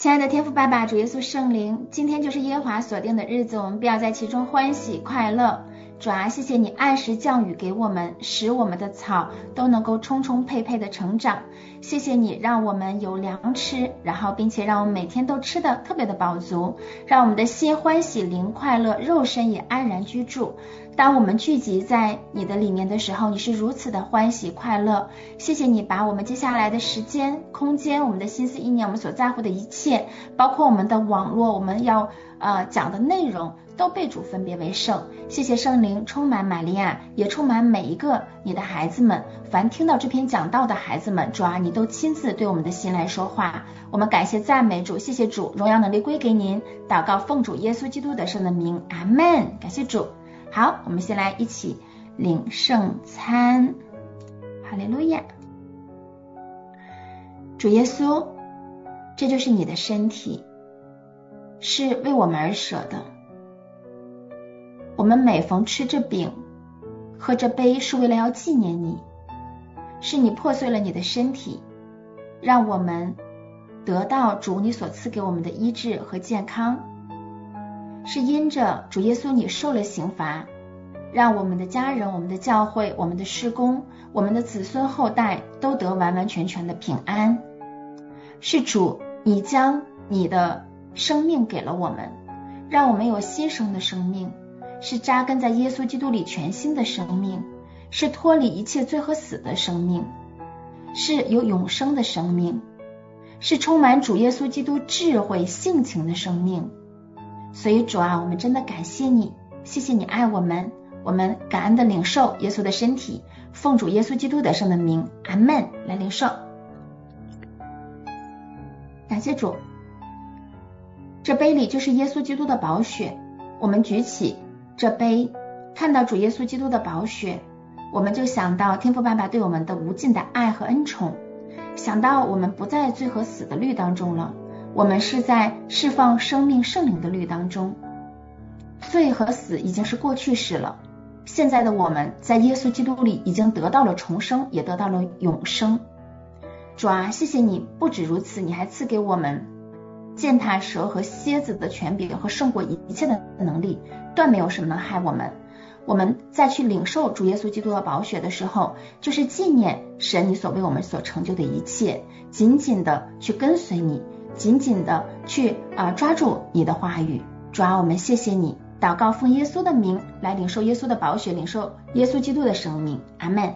亲爱的天父爸爸，主耶稣圣灵，今天就是耶和华所定的日子，我们必要在其中欢喜快乐。主啊，谢谢你按时降雨给我们，使我们的草都能够充充沛沛的成长。谢谢你让我们有粮吃，然后并且让我们每天都吃得特别的饱足，让我们的心欢喜灵快乐，肉身也安然居住。当我们聚集在你的里面的时候，你是如此的欢喜快乐。谢谢你把我们接下来的时间空间，我们的心思意念，我们所在乎的一切，包括我们的网络，我们要讲的内容都被主分别为圣。谢谢圣灵充满玛利亚，也充满每一个你的孩子们，凡听到这篇讲道的孩子们，主啊，你都亲自对我们的心来说话。我们感谢赞美主，谢谢主，荣耀能力归给您。祷告奉主耶稣基督得胜的名，阿们。感谢主。好，我们先来一起领圣餐。哈利路亚。主耶稣，这就是你的身体，是为我们而舍的。我们每逢吃这饼喝这杯，是为了要纪念你，是你破碎了你的身体，让我们得到主你所赐给我们的医治和健康，是因着主耶稣你受了刑罚，让我们的家人、我们的教会、我们的事工、我们的子孙后代都得完完全全的平安。是主你将你的生命给了我们，让我们有新生的生命，是扎根在耶稣基督里全新的生命，是脱离一切罪和死的生命，是有永生的生命，是充满主耶稣基督智慧性情的生命。所以主啊，我们真的感谢你，谢谢你爱我们，我们感恩的领受耶稣的身体，奉主耶稣基督得胜的名，阿们。来领受，感谢主。这杯里就是耶稣基督的宝血，我们举起这杯，看到主耶稣基督的宝血，我们就想到天父爸爸对我们的无尽的爱和恩宠，想到我们不在罪和死的律当中了，我们是在释放生命圣灵的律当中。罪和死已经是过去式了，现在的我们在耶稣基督里已经得到了重生，也得到了永生。主啊，谢谢你，不止如此，你还赐给我们践踏蛇和蝎子的权柄和胜过一切的能力，断没有什么能害我们。我们再去领受主耶稣基督的宝血的时候，就是纪念神你所为我们所成就的一切，紧紧的去跟随你，紧紧的去抓住你的话语。主啊，我们谢谢你，祷告奉耶稣的名来领受耶稣的宝血，领受耶稣基督的生命，阿们。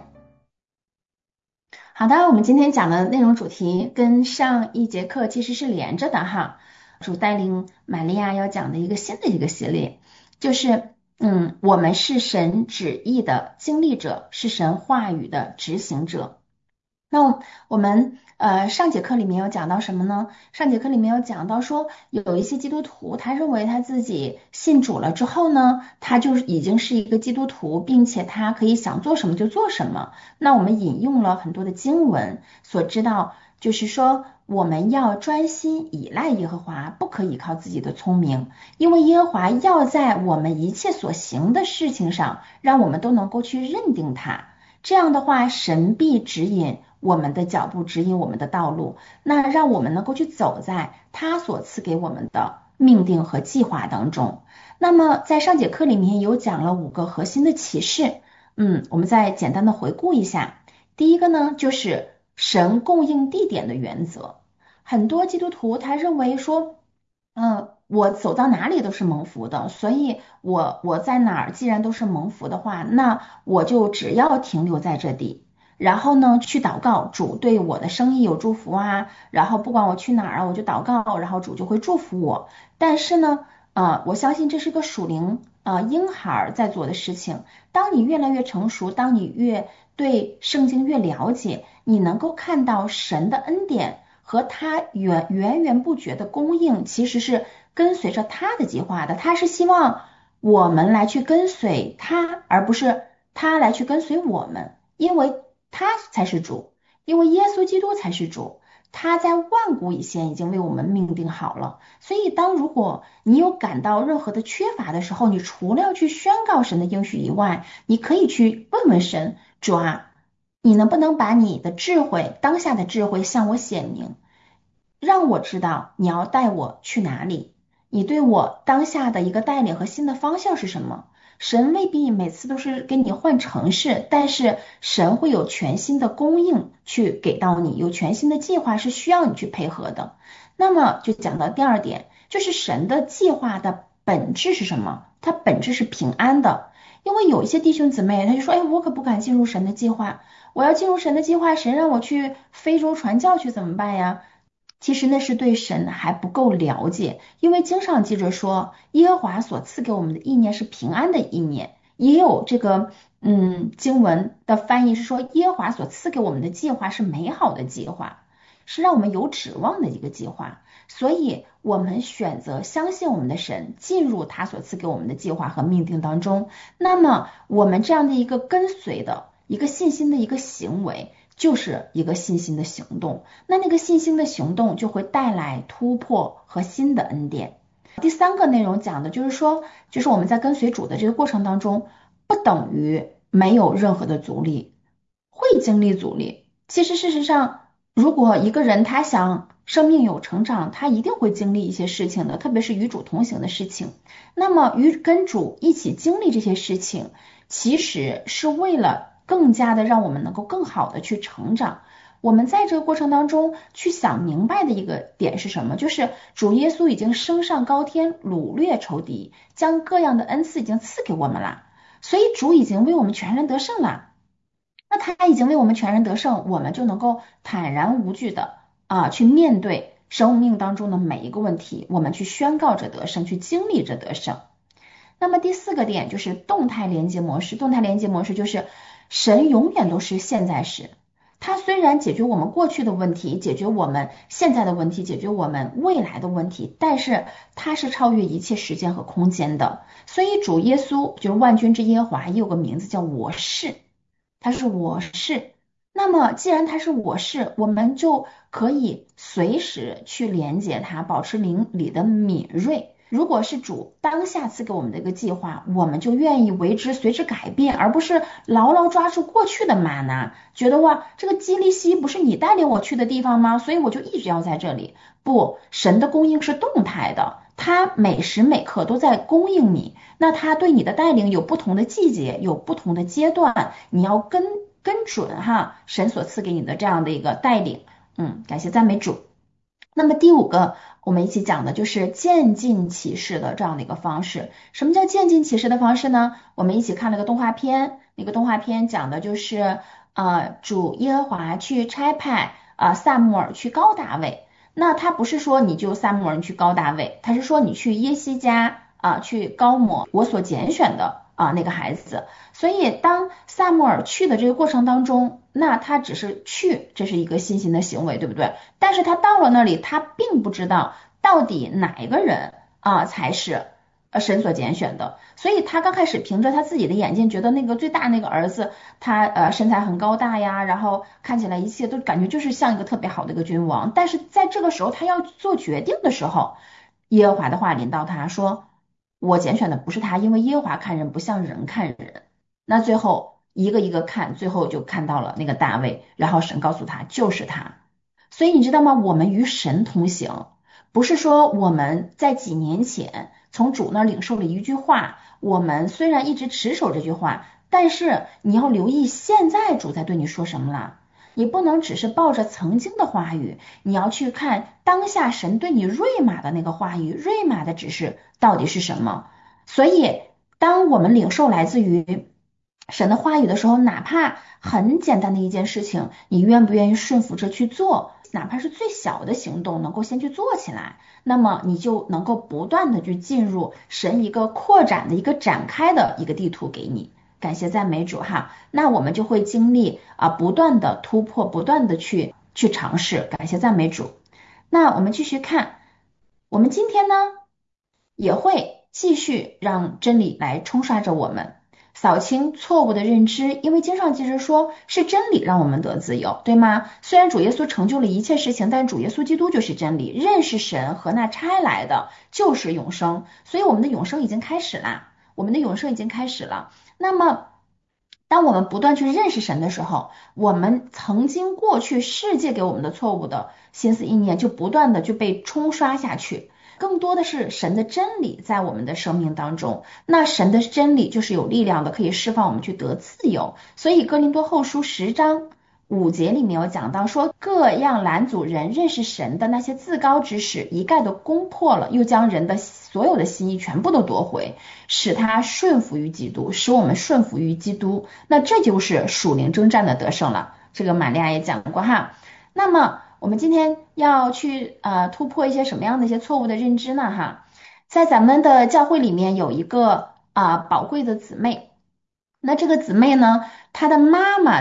好的，我们今天讲的内容主题跟上一节课其实是连着的哈。主带领玛利亚要讲的一个新的一个系列，就是我们是神旨意的经历者，是神话语的执行者。那我们上节课里面有讲到什么呢？上节课里面有讲到说，有一些基督徒他认为他自己信主了之后呢，他就已经是一个基督徒，并且他可以想做什么就做什么。那我们引用了很多的经文，所知道就是说我们要专心依赖耶和华，不可以靠自己的聪明，因为耶和华要在我们一切所行的事情上让我们都能够去认定他，这样的话神必指引我们的脚步，指引我们的道路，那让我们能够去走在他所赐给我们的命定和计划当中。那么在上节课里面有讲了5个核心的启示，我们再简单的回顾一下。第一个呢，就是神供应地点的原则。很多基督徒他认为说我走到哪里都是蒙福的，所以我在哪儿既然都是蒙福的话，那我就只要停留在这里，然后呢去祷告，主对我的生意有祝福啊，然后不管我去哪儿啊，我就祷告，然后主就会祝福我。但是呢我相信这是个属灵婴孩在做的事情。当你越来越成熟，当你越对圣经越了解，你能够看到神的恩典和他源源不绝的供应其实是跟随着他的计划的，他是希望我们来去跟随他，而不是他来去跟随我们，因为他才是主，因为耶稣基督才是主，他在万古以前已经为我们命定好了。所以如果你有感到任何的缺乏的时候，你除了要去宣告神的应许以外，你可以去问问神，主啊，你能不能把你的智慧，当下的智慧向我显明， 让我知道你要带我去哪里，你对我当下的一个带领和新的方向是什么。神未必每次都是给你换城市，但是神会有全新的供应去给到你，有全新的计划是需要你去配合的。那么就讲到第二点，就是神的计划的本质是什么？它本质是平安的。因为有一些弟兄姊妹，他就说，哎，我可不敢进入神的计划，我要进入神的计划，神让我去非洲传教去怎么办呀？其实那是对神还不够了解，因为经上记着说，耶和华所赐给我们的意念是平安的意念，也有这个经文的翻译是说，耶和华所赐给我们的计划是美好的计划，是让我们有指望的一个计划。所以我们选择相信我们的神，进入他所赐给我们的计划和命定当中。那么我们这样的一个跟随的一个信心的一个行为，就是一个信心的行动。那个信心的行动就会带来突破和新的恩典。第三个内容讲的就是说，就是我们在跟随主的这个过程当中，不等于没有任何的阻力，会经历阻力。其实事实上，如果一个人他想生命有成长，他一定会经历一些事情的，特别是与主同行的事情。那么跟主一起经历这些事情，其实是为了更加的让我们能够更好的去成长。我们在这个过程当中去想明白的一个点是什么？就是主耶稣已经升上高天，掳掠仇敌，将各样的恩赐已经赐给我们了，所以主已经为我们全然得胜了。那他已经为我们全然得胜，我们就能够坦然无惧的去面对生命当中的每一个问题，我们去宣告着得胜，去经历着得胜。那么第四个点就是动态连接模式。动态连接模式就是神永远都是现在时，他虽然解决我们过去的问题，解决我们现在的问题，解决我们未来的问题，但是他是超越一切时间和空间的。所以主耶稣就是万军之耶和华，也有个名字叫我是，他是我是。那么既然他是我是，我们就可以随时去连接他，保持灵里的敏锐。如果是主当下赐给我们的一个计划，我们就愿意为之随之改变，而不是牢牢抓住过去的玛拿，觉得哇，这个基利西不是你带领我去的地方吗？所以我就一直要在这里。不，神的供应是动态的，他每时每刻都在供应你。那他对你的带领有不同的季节，有不同的阶段，你要跟准哈，神所赐给你的这样的一个带领。感谢赞美主。那么第五个我们一起讲的就是渐进启示的这样的一个方式。什么叫渐进启示的方式呢？我们一起看了个动画片，那个动画片讲的就是主耶和华去差派撒母耳去膏大卫。那他不是说你就撒母耳去膏大卫，他是说你去耶西家去膏抹我所拣选的那个孩子。所以当撒母耳去的这个过程当中，那他只是去，这是一个信心的行为，对不对？但是他到了那里，他并不知道到底哪一个人才是神所拣选的。所以他刚开始凭着他自己的眼睛，觉得那个最大那个儿子他身材很高大呀，然后看起来一切都感觉就是像一个特别好的一个君王。但是在这个时候他要做决定的时候，耶和华的话临到他说，我拣选的不是他，因为耶和华看人不像人看人。那最后一个一个看，最后就看到了那个大卫，然后神告诉他就是他。所以你知道吗？我们与神同行，不是说我们在几年前从主那儿领受了一句话，我们虽然一直持守这句话，但是你要留意现在主在对你说什么啦。你不能只是抱着曾经的话语，你要去看当下神对你瑞玛的那个话语，瑞玛的指示到底是什么。所以当我们领受来自于神的话语的时候，哪怕很简单的一件事情，你愿不愿意顺服着去做？哪怕是最小的行动，能够先去做起来，那么你就能够不断的去进入神一个扩展的一个展开的一个地图给你。感谢赞美主哈，那我们就会经历不断的突破，不断的去尝试。感谢赞美主。那我们继续看，我们今天呢也会继续让真理来冲刷着我们，扫清错误的认知，因为经上记着说是真理让我们得自由，对吗？虽然主耶稣成就了一切事情，但主耶稣基督就是真理，认识神和那差来的就是永生，所以我们的永生已经开始啦，我们的永生已经开始了。那么当我们不断去认识神的时候，我们曾经过去世界给我们的错误的心思意念就不断的就被冲刷下去，更多的是神的真理在我们的生命当中。那神的真理就是有力量的，可以释放我们去得自由。所以哥林多后书10章5节里面有讲到说，各样拦阻人认识神的那些自高之事一概都攻破了，又将人的所有的心意全部都夺回，使他顺服于基督，使我们顺服于基督。那这就是属灵征战的得胜了。这个玛利亚也讲过哈。那么我们今天要去突破一些什么样的一些错误的认知呢哈？在咱们的教会里面有一个宝贵的姊妹，那这个姊妹呢，她的妈妈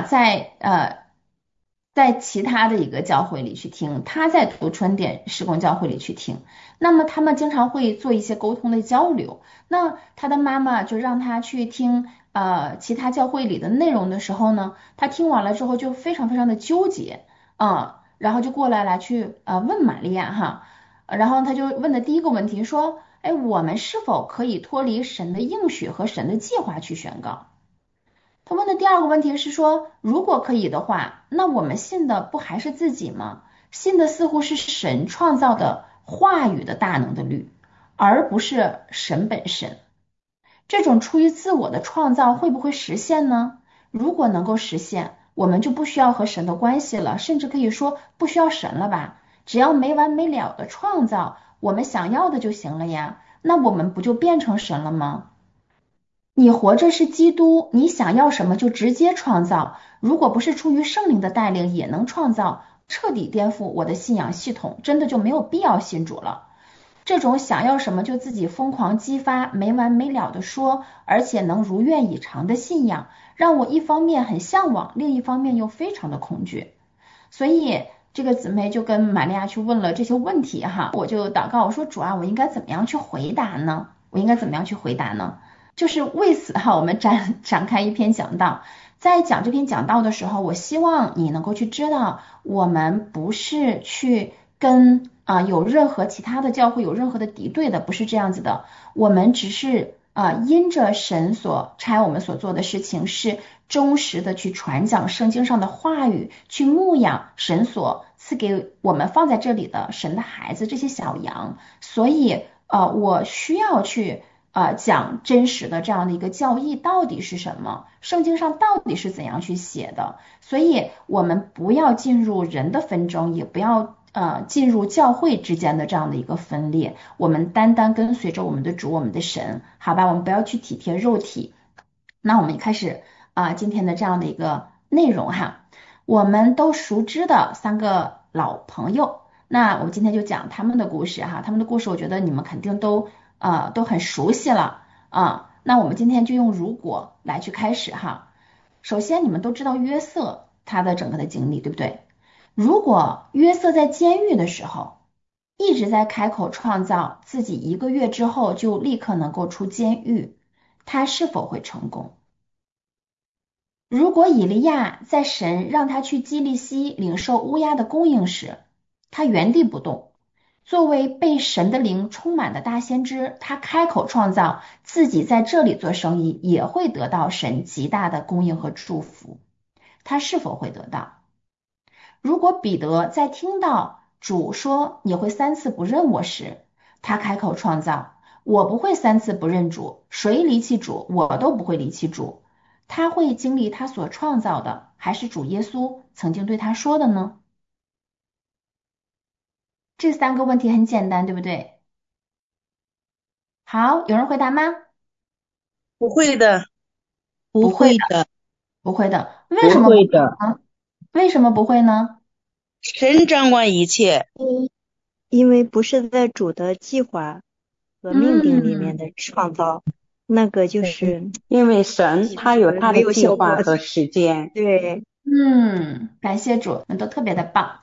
在其他的一个教会里去听，她在读春点施工教会里去听，那么他们经常会做一些沟通的交流。那她的妈妈就让她去听其他教会里的内容的时候呢，她听完了之后就非常非常的纠结，然后就过来去问玛利亚哈，然后他就问的第一个问题说，哎，我们是否可以脱离神的应许和神的计划去宣告？他问的第二个问题是说，如果可以的话，那我们信的不还是自己吗？信的似乎是神创造的话语的大能的律，而不是神本身。这种出于自我的创造会不会实现呢？如果能够实现，我们就不需要和神的关系了，甚至可以说不需要神了吧？只要没完没了的创造我们想要的就行了呀，那我们不就变成神了吗？你活着是基督，你想要什么就直接创造。如果不是出于圣灵的带领，也能创造，彻底颠覆我的信仰系统，真的就没有必要信主了。这种想要什么就自己疯狂激发，没完没了的说，而且能如愿以偿的信仰，让我一方面很向往，另一方面又非常的恐惧。所以这个姊妹就跟玛利亚去问了这些问题哈，我就祷告，我说主啊，我应该怎么样去回答呢？我应该怎么样去回答呢？就是为此哈，我们展开一篇讲道。在讲这篇讲道的时候，我希望你能够去知道，我们不是去跟有任何其他的教会有任何的敌对的，不是这样子的。我们只是因着神所差我们所做的事情，是忠实的去传讲圣经上的话语，去牧养神所赐给我们放在这里的神的孩子这些小羊。所以我需要去讲真实的这样的一个教义到底是什么，圣经上到底是怎样去写的。所以我们不要进入人的纷争，也不要进入教会之间的这样的一个分裂，我们单单跟随着我们的主，我们的神，好吧？我们不要去体贴肉体。那我们开始今天的这样的一个内容哈，我们都熟知的三个老朋友，那我们今天就讲他们的故事哈，他们的故事我觉得你们肯定都很熟悉了那我们今天就用如果来去开始哈。首先你们都知道约瑟他的整个的经历，对不对？如果约瑟在监狱的时候一直在开口创造自己1个月之后就立刻能够出监狱，他是否会成功？如果以利亚在神让他去基利西领受乌鸦的供应时，他原地不动，作为被神的灵充满的大先知，他开口创造自己在这里做生意也会得到神极大的供应和祝福，他是否会得到？如果彼得在听到主说你会3次不认我时，他开口创造我不会3次不认主，谁离弃主我都不会离弃主，他会经历他所创造的，还是主耶稣曾经对他说的呢？这3个问题很简单，对不对？好，有人回答吗？ 不会的，不不会的， 会的， 不会的。为什不么不会会的。 呢？为什么不会呢？ 神掌管一切， 因为不是在主的计划和命定里面嗯， 的创造，那个就是因为神其他有他的实没有计划效果。 和时间。 对， 感谢主，你们都特别的棒。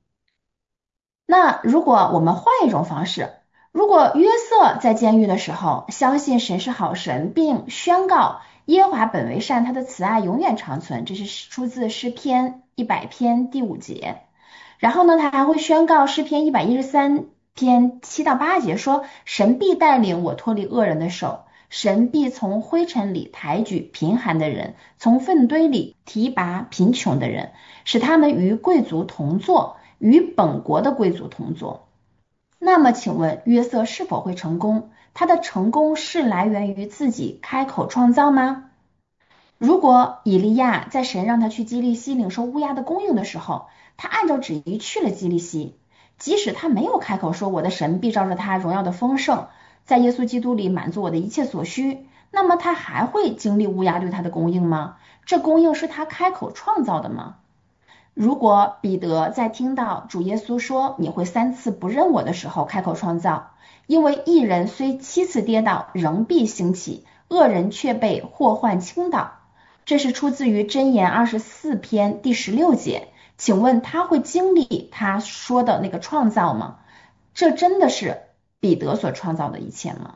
那如果我们换一种方式，如果约瑟在监狱的时候相信神是好神，并宣告耶和华本为善，他的慈爱永远长存，这是出自诗篇100篇第5节。然后呢，他还会宣告诗篇113篇7到8节说，神必带领我脱离恶人的手， 神必从灰尘里抬举贫寒的人，从粪堆里提拔贫穷的人，使他们与贵族同坐，与本国的贵族同坐。那么请问约瑟是否会成功？他的成功是来源于自己开口创造吗？如果以利亚在神让他去基利西领受乌鸦的供应的时候，他按照旨意去了基利西，即使他没有开口说我的神必照着他荣耀的丰盛，在耶稣基督里满足我的一切所需，那么他还会经历乌鸦对他的供应吗？这供应是他开口创造的吗？如果彼得在听到主耶稣说你会3次不认我的时候开口创造，因为义人虽7次跌倒仍必兴起，恶人却被祸患倾倒，这是出自于箴言24篇第16节。请问他会经历他说的那个创造吗？这真的是彼得所创造的一切吗？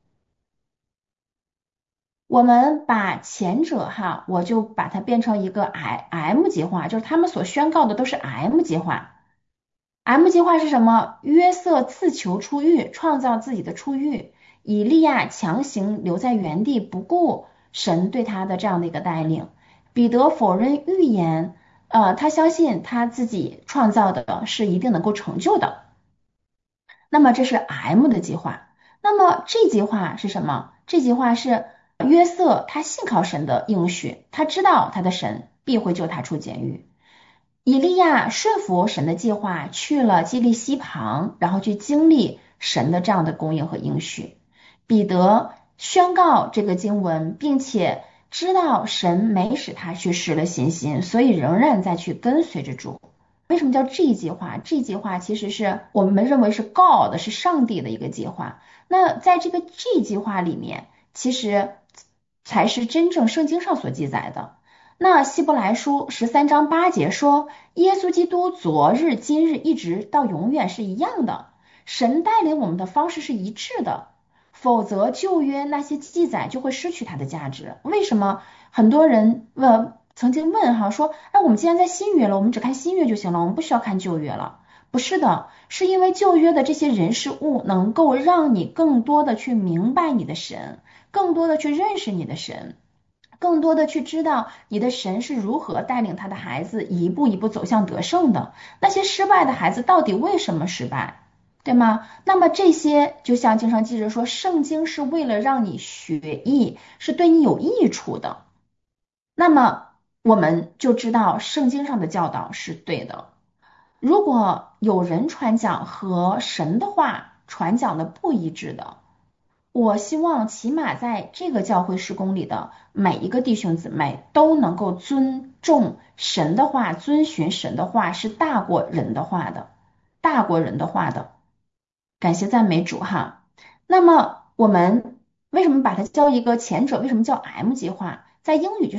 我们把前者我就把它变成一个 M 计划，就是他们所宣告的都是 M 计划。M 计划是什么？约瑟自求出狱，创造自己的出狱；以利亚强行留在原地，不顾神对他的这样的一个带领；彼得否认预言，他相信他自己创造的是一定能够成就的。那么这是 M 的计划。那么这计划是什么？这计划是约瑟他信靠神的应许，他知道他的神必会救他出监狱。以利亚顺服神的计划，去了基利西旁，然后去经历神的这样的供应和应许。彼得宣告这个经文，并且知道神没使他去失了信心，所以仍然再去跟随着主。为什么叫 G 计划？ G 计划其实是我们认为是 God 是上帝的一个计划。那在这个 G 计划里面，其实才是真正圣经上所记载的。那希伯来书13章8节说，耶稣基督昨日今日一直到永远是一样的，神带领我们的方式是一致的，否则旧约那些记载就会失去它的价值。为什么很多人曾经问说，我们既然在新约了，我们只看新约就行了，我们不需要看旧约了？不是的，是因为旧约的这些人事物能够让你更多的去明白你的神，更多的去认识你的神，更多的去知道你的神是如何带领他的孩子一步一步走向得胜的。那些失败的孩子到底为什么失败，对吗？那么这些就像经上记着说，圣经是为了让你学艺，是对你有益处的。那么我们就知道圣经上的教导是对的。如果有人传讲和神的话传讲的不一致的，我希望起码在这个教会事工里的每一个弟兄姊妹都能够尊重神的话，遵循神的话是大过人的话的，大过人的话的。感谢赞美主那么我们为什么把它叫一个前者？为什么叫 M 计划？在英语就是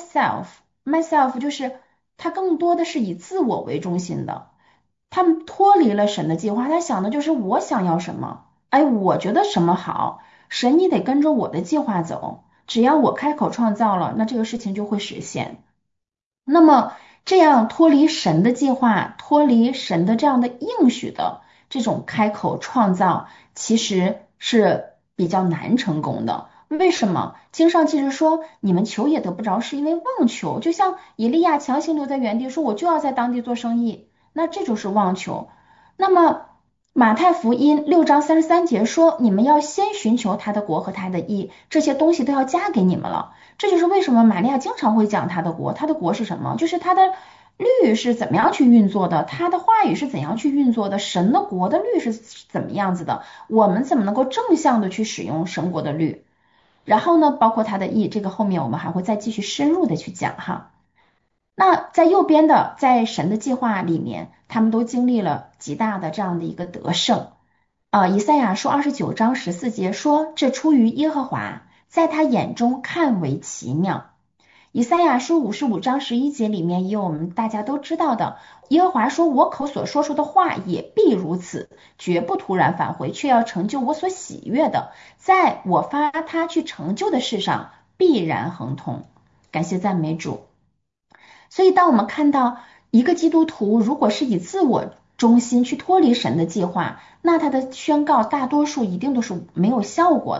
myself 就是它更多的是以自我为中心的，他们脱离了神的计划，他想的就是我想要什么，我觉得什么好，神你得跟着我的计划走，只要我开口创造了，那这个事情就会实现。那么这样脱离神的计划，脱离神的这样的应许的这种开口创造，其实是比较难成功的。为什么？经上记着说，你们求也得不着，是因为妄求。就像以利亚强行留在原地，说我就要在当地做生意，那这就是妄求。那么马太福音6章33节说，你们要先寻求他的国和他的义，这些东西都要加给你们了。这就是为什么玛利亚经常会讲他的国。他的国是什么？就是他的律是怎么样去运作的，他的话语是怎样去运作的，神的国的律是怎么样子的，我们怎么能够正向的去使用神国的律。然后呢，包括他的义，这个后面我们还会再继续深入的去讲那在右边的，在神的计划里面，他们都经历了极大的这样的一个得胜。以赛亚书29章14节说，这出于耶和华，在他眼中看为奇妙。以赛亚书55章11节里面也有我们大家都知道的，耶和华说，我口所说出的话也必如此，绝不突然返回，却要成就我所喜悦的，在我发他去成就的事上必然亨通。感谢赞美主。所以当我们看到一个基督徒如果是以自我中心去脱离神的计划，那他的宣告大多数一定都是没有效果的。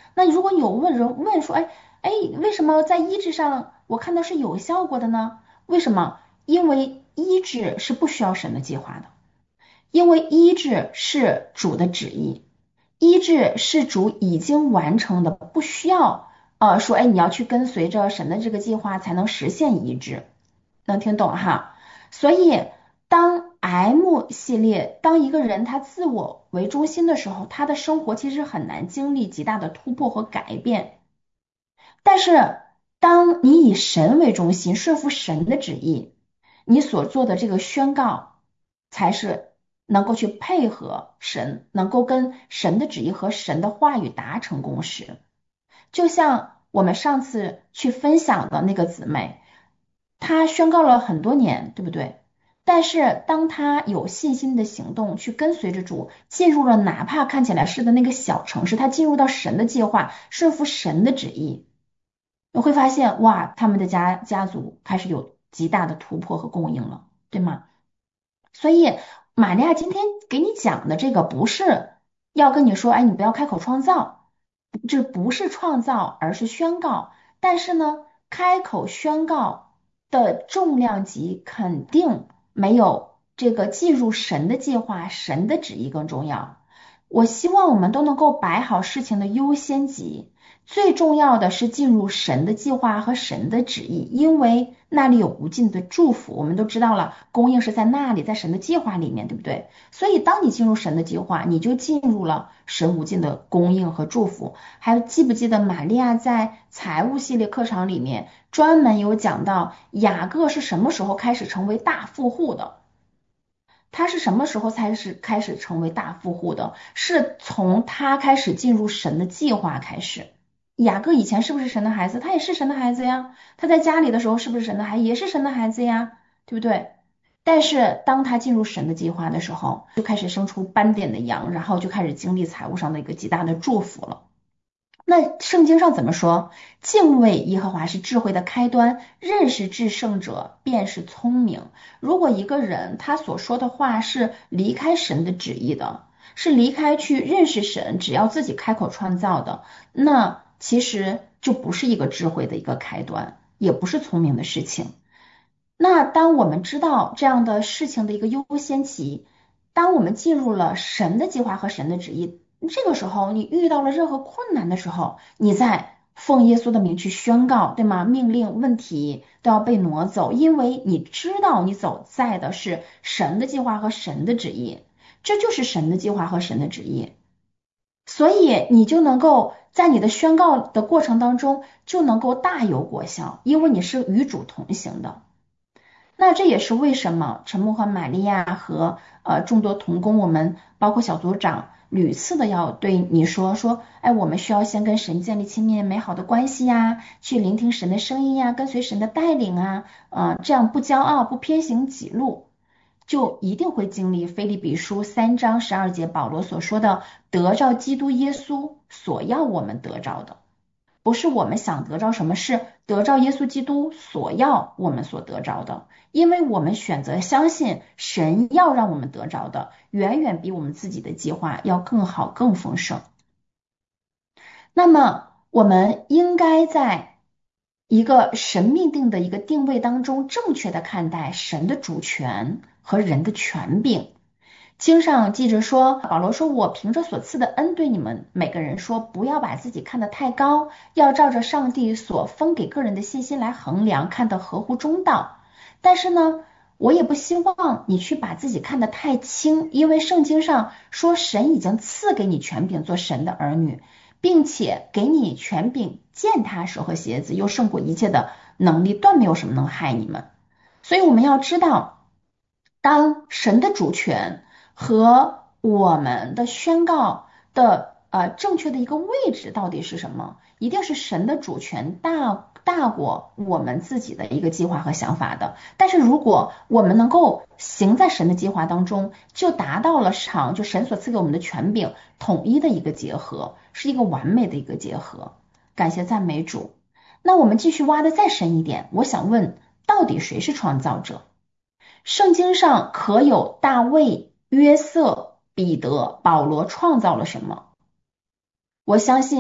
那如果有人问说，为什么在医治上我看到是有效果的呢？为什么？因为医治是不需要神的计划的，因为医治是主的旨意，医治是主已经完成的，不需要说你要去跟随着神的这个计划才能实现医治，能听懂哈？所以当 M 系列，当一个人他自我为中心的时候，他的生活其实很难经历极大的突破和改变。但是当你以神为中心，顺服神的旨意，你所做的这个宣告才是能够去配合神，能够跟神的旨意和神的话语达成共识。就像我们上次去分享的那个姊妹，她宣告了很多年，对不对？但是当她有信心的行动，去跟随着主，进入了哪怕看起来是的那个小城市，她进入到神的计划，顺服神的旨意，你会发现，哇，他们的家族开始有极大的突破和供应了，对吗？所以玛利亚今天给你讲的这个，不是要跟你说，你不要开口创造，这不是创造，而是宣告。但是呢，开口宣告的重量级肯定没有这个进入神的计划、神的旨意更重要。我希望我们都能够摆好事情的优先级。最重要的是进入神的计划和神的旨意，因为那里有无尽的祝福。我们都知道了，供应是在那里，在神的计划里面，对不对？所以当你进入神的计划，你就进入了神无尽的供应和祝福。还记不记得玛利亚在财务系列课程里面专门有讲到雅各是什么时候开始成为大富户的？他是什么时候开始成为大富户的？是从他开始进入神的计划开始。雅各以前是不是神的孩子？他也是神的孩子呀。他在家里的时候是不是神的孩子？也是神的孩子呀，对不对？但是当他进入神的计划的时候，就开始生出斑点的羊，然后就开始经历财务上的一个极大的祝福了。那圣经上怎么说？敬畏耶和华是智慧的开端，认识至圣者便是聪明。如果一个人他所说的话是离开神的旨意的，是离开去认识神，只要自己开口创造的，那其实就不是一个智慧的一个开端，也不是聪明的事情。那当我们知道这样的事情的一个优先级，当我们进入了神的计划和神的旨意，这个时候你遇到了任何困难的时候，你在奉耶稣的名去宣告，对吗？命令问题都要被挪走，因为你知道你走在的是神的计划和神的旨意，这就是神的计划和神的旨意，所以你就能够在你的宣告的过程当中就能够大有果效，因为你是与主同行的。那这也是为什么陈牧和玛利亚和众多同工，我们包括小组长屡次的要对你说，我们需要先跟神建立亲密美好的关系呀，去聆听神的声音呀，跟随神的带领啊，这样不骄傲，不偏行己路，就一定会经历腓立比书3章12节保罗所说的得着基督耶稣所要我们得着的。不是我们想得着什么，是得着耶稣基督所要我们所得着的，因为我们选择相信神要让我们得着的，远远比我们自己的计划要更好更丰盛。那么我们应该在一个神命定的一个定位当中，正确的看待神的主权和人的权柄。经上记着说，保罗说，我凭着所赐的恩对你们每个人说，不要把自己看得太高，要照着上帝所分给个人的信心来衡量，看得合乎中道。但是呢，我也不希望你去把自己看得太轻，因为圣经上说神已经赐给你权柄做神的儿女，并且给你权柄践踏手和鞋子，又胜过一切的能力，断没有什么能害你们。所以我们要知道，当神的主权和我们的宣告的正确的一个位置到底是什么？一定是神的主权大过我们自己的一个计划和想法的。但是如果我们能够行在神的计划当中，就达到了就神所赐给我们的权柄统一的一个结合，是一个完美的一个结合。感谢赞美主。那我们继续挖的再深一点，我想问，到底谁是创造者？圣经上可有大卫、约瑟、彼得、保罗创造了什么？我相信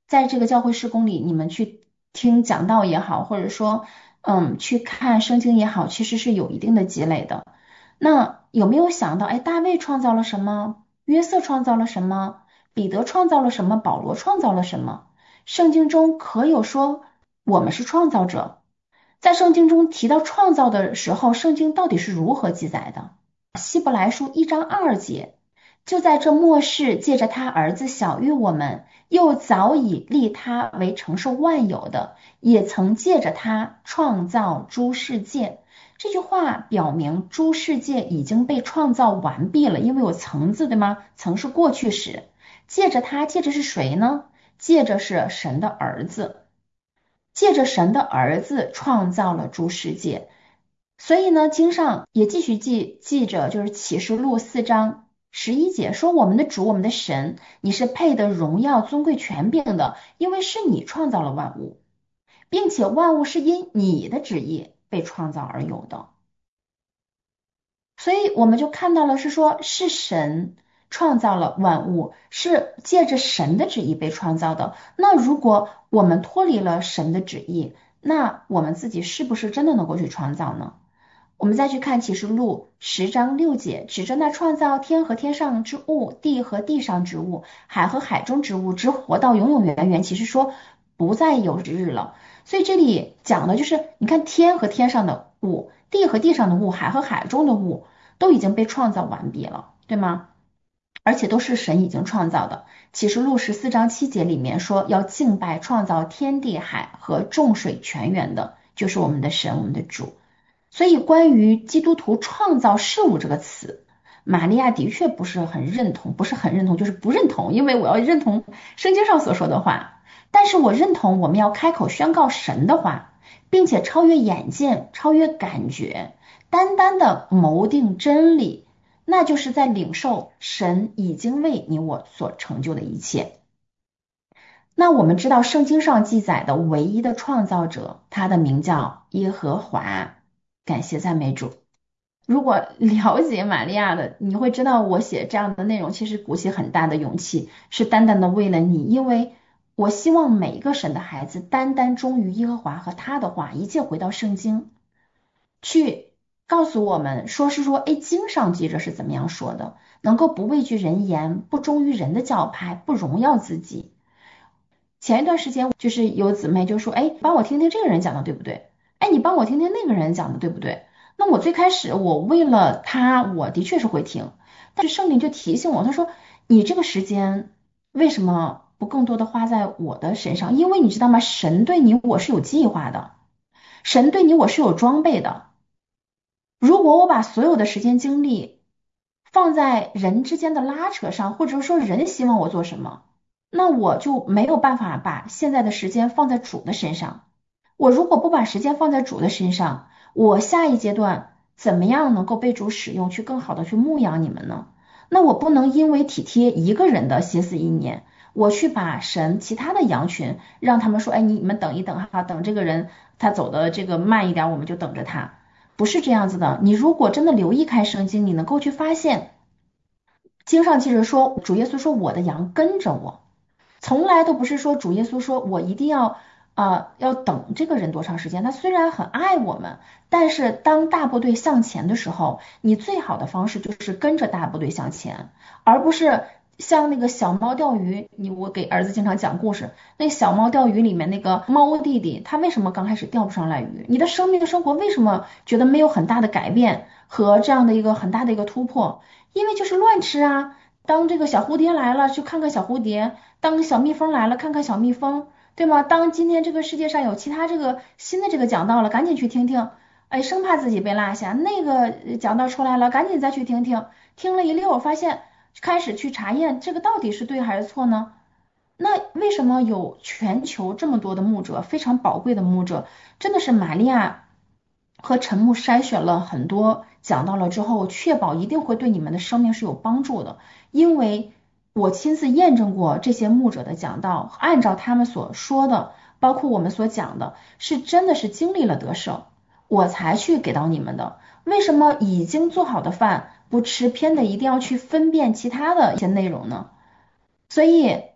在这个教会事工里，你们去听讲道也好，或者说去看圣经也好，其实是有一定的积累的。那有没有想到，哎，大卫创造了什么？约瑟创造了什么？彼得创造了什么？保罗创造了什么？圣经中可有说我们是创造者？在圣经中提到创造的时候，圣经到底是如何记载的？希伯来书1章2节，就在这末世，借着他儿子晓谕我们，又早已立他为承受万有的，也曾借着他创造诸世界。这句话表明诸世界已经被创造完毕了，因为有曾字，对吗？曾是过去时。借着他，借着是谁呢？借着是神的儿子。借着神的儿子创造了诸世界。所以呢，经上也继续记着，就是启示录4章11节说，我们的主，我们的神，你是配得荣耀、尊贵、权柄的，因为是你创造了万物，并且万物是因你的旨意被创造而有的。所以我们就看到了，是说，是神创造了万物，是借着神的旨意被创造的。那如果我们脱离了神的旨意，那我们自己是不是真的能够去创造呢？我们再去看启示录10章6节，指着那创造天和天上之物，地和地上之物，海和海中之物，直活到永永远远。其实说不再有日了。所以这里讲的就是，你看天和天上的物，地和地上的物，海和海中的物，都已经被创造完毕了，对吗？而且都是神已经创造的。启示录14章7节里面说，要敬拜创造天地海和众水泉源的，就是我们的神，我们的主。所以关于基督徒创造事物这个词，玛利亚的确不是很认同，就是不认同，因为我要认同圣经上所说的话。但是我认同我们要开口宣告神的话，并且超越眼见，超越感觉，单单的谋定真理，那就是在领受神已经为你我所成就的一切。那我们知道圣经上记载的唯一的创造者，他的名叫耶和华。感谢赞美主。如果了解玛利亚的，你会知道我写这样的内容其实鼓起很大的勇气，是单单的为了你，因为我希望每一个神的孩子单单忠于耶和华和他的话，一切回到圣经去告诉我们，哎，经上记着是怎么样说的，能够不畏惧人言，不忠于人的教派，不荣耀自己。前一段时间就是有姊妹就说，哎，帮我听听这个人讲的对不对？哎，你帮我听听那个人讲的对不对？那我最开始我为了他，我的确是会听，但是圣灵就提醒我，他说你这个时间为什么不更多的花在我的身上？因为你知道吗？神对你我是有计划的，神对你我是有装备的。如果我把所有的时间精力放在人之间的拉扯上，或者说人希望我做什么，那我就没有办法把现在的时间放在主的身上。我如果不把时间放在主的身上，我下一阶段怎么样能够被主使用，去更好的去牧养你们呢？那我不能因为体贴一个人的歇斯意念，我去把神其他的羊群让他们说，哎，你们等一等哈，等这个人他走的这个慢一点，我们就等着他。不是这样子的。你如果真的留意看圣经，你能够去发现，经上记着说，主耶稣说我的羊跟着我。从来都不是说主耶稣说我一定要等这个人多长时间。他虽然很爱我们，但是当大部队向前的时候，你最好的方式就是跟着大部队向前，而不是像那个小猫钓鱼。我给儿子经常讲故事，那小猫钓鱼里面那个猫弟弟，他为什么刚开始钓不上来鱼？你的生命生活为什么觉得没有很大的改变和这样的一个很大的一个突破？因为就是乱吃啊。当这个小蝴蝶来了，去看看小蝴蝶；当小蜜蜂来了，看看小蜜蜂，对吗？当今天这个世界上有其他这个新的这个讲道了，赶紧去听听，哎，生怕自己被落下。那个讲道出来了，赶紧再去听听，听了一溜，发现开始去查验这个到底是对还是错呢？那为什么有全球这么多的牧者，非常宝贵的牧者？真的是玛利亚和陈牧筛选了很多讲到了之后，确保一定会对你们的生命是有帮助的。因为我亲自验证过这些牧者的讲道，按照他们所说的，包括我们所讲的，是真的是经历了得胜，我才去给到你们的。为什么已经做好的饭不吃，偏得一定要去分辨其他的一些内容呢？所以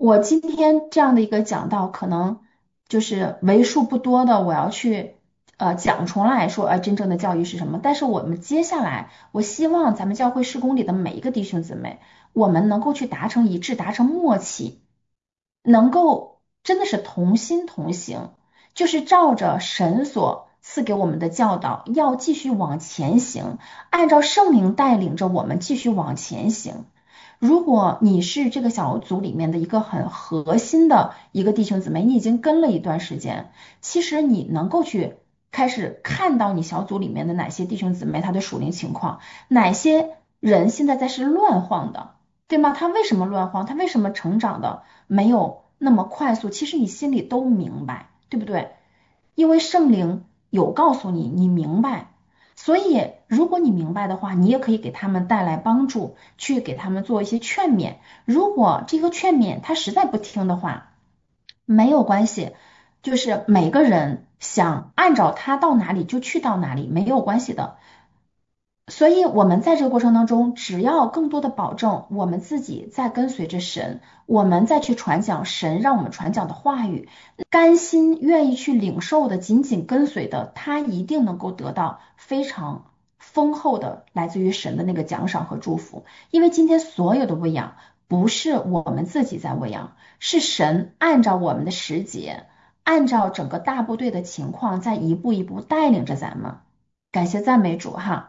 我今天这样的一个讲道，可能就是为数不多的，我要去讲出来说，真正的教育是什么。但是我们接下来，我希望咱们教会事工里的每一个弟兄姊妹，我们能够去达成一致，达成默契，能够真的是同心同行，就是照着神所赐给我们的教导，要继续往前行，按照圣灵带领着我们继续往前行。如果你是这个小组里面的一个很核心的一个弟兄姊妹，你已经跟了一段时间，其实你能够去开始看到你小组里面的哪些弟兄姊妹他的属灵情况，哪些人现在是乱晃的，对吗？他为什么乱晃？他为什么成长的没有那么快速？其实你心里都明白，对不对？因为圣灵有告诉你，你明白。所以，如果你明白的话，你也可以给他们带来帮助，去给他们做一些劝勉。如果这个劝勉他实在不听的话，没有关系，就是每个人想按照他到哪里就去到哪里，没有关系的。所以，我们在这个过程当中，只要更多的保证我们自己在跟随着神，我们再去传讲神让我们传讲的话语，甘心愿意去领受的，紧紧跟随的，他一定能够得到非常丰厚的来自于神的那个奖赏和祝福。因为今天所有的喂养，不是我们自己在喂养，是神按照我们的时节，按照整个大部队的情况，在一步一步带领着咱们。感谢赞美主哈。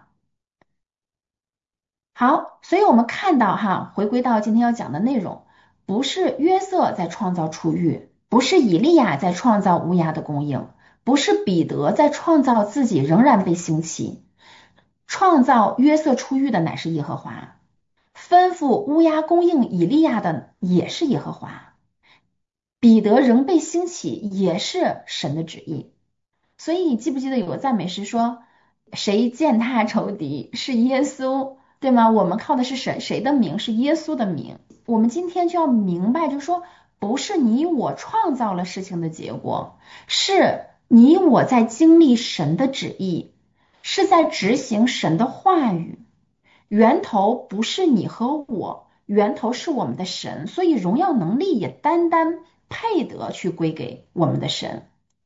好，所以我们看到哈，回归到今天要讲的内容，不是约瑟在创造出狱，不是以利亚在创造乌鸦的供应，不是彼得在创造自己仍然被兴起，创造约瑟出狱的乃是耶和华，吩咐乌鸦供应以利亚的也是耶和华，彼得仍被兴起也是神的旨意。所以你记不记得有个赞美诗说，谁践踏仇敌是耶稣，对吗？我们靠的是谁的名？是耶稣的名。我们今天就要明白，就是说，不是你我创造了事情的结果，是你我在经历神的旨意，是在执行神的话语。源头不是你和我，源头是我们的神，所以荣耀能力也单单配得去归给我们的神。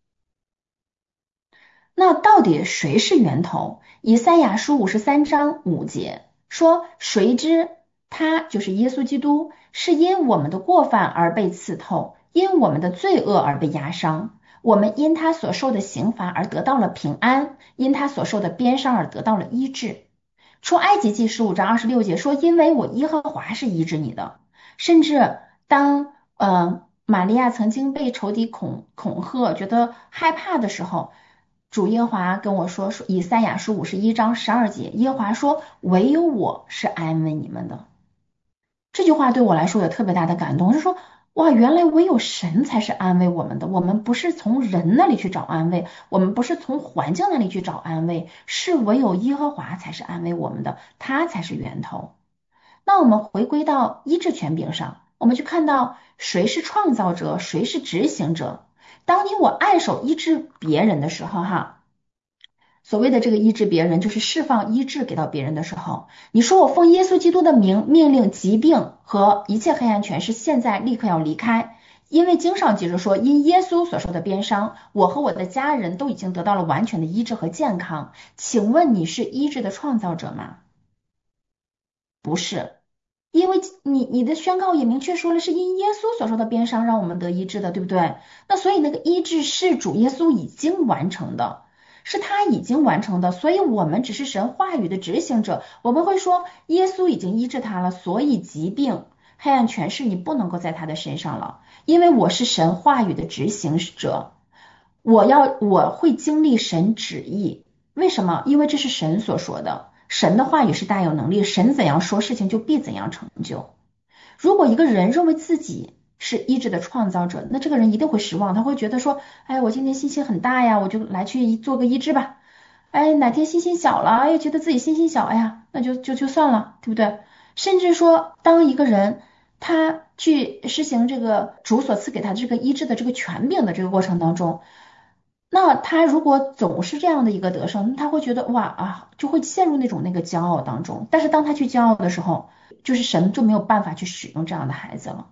那到底谁是源头？以赛亚书53章5节说，谁知他就是耶稣基督，是因我们的过犯而被刺透，因我们的罪恶而被压伤。我们因他所受的刑罚而得到了平安，因他所受的鞭伤而得到了医治。出埃及记15章26节说，因为我耶和华是医治你的。甚至当玛利亚曾经被仇敌恐吓，觉得害怕的时候，主耶和华跟我说，以赛亚书51章12节，耶和华说，唯有我是安慰你们的。这句话对我来说有特别大的感动，就是说，哇，原来唯有神才是安慰我们的，我们不是从人那里去找安慰，我们不是从环境那里去找安慰，是唯有耶和华才是安慰我们的，他才是源头。那我们回归到医治权柄上，我们去看到谁是创造者，谁是执行者。当你我按手医治别人的时候，哈，所谓的这个医治别人，就是释放医治给到别人的时候，你说我奉耶稣基督的名命令疾病和一切黑暗权势现在立刻要离开，因为经上记着说，因耶稣所受的鞭伤，我和我的家人都已经得到了完全的医治和健康。请问你是医治的创造者吗？不是。因为你的宣告也明确说了，是因耶稣所受的鞭伤让我们得医治的，对不对？那所以那个医治是主耶稣已经完成的，是他已经完成的，所以我们只是神话语的执行者。我们会说耶稣已经医治他了，所以疾病黑暗权势你不能够在他的身上了，因为我是神话语的执行者，我会经历神旨意。为什么？因为这是神所说的，神的话语是大有能力，神怎样说，事情就必怎样成就。如果一个人认为自己是医治的创造者，那这个人一定会失望，他会觉得说，哎，我今天信心很大呀，我就来去做个医治吧。哎，哪天信心小了，哎，觉得自己信心小，哎呀，那就算了，对不对？甚至说，当一个人他去实行这个主所赐给他这个医治的这个权柄的这个过程当中，那他如果总是这样的一个得胜，他会觉得哇啊，就会陷入那个骄傲当中。但是当他去骄傲的时候，就是神就没有办法去使用这样的孩子了。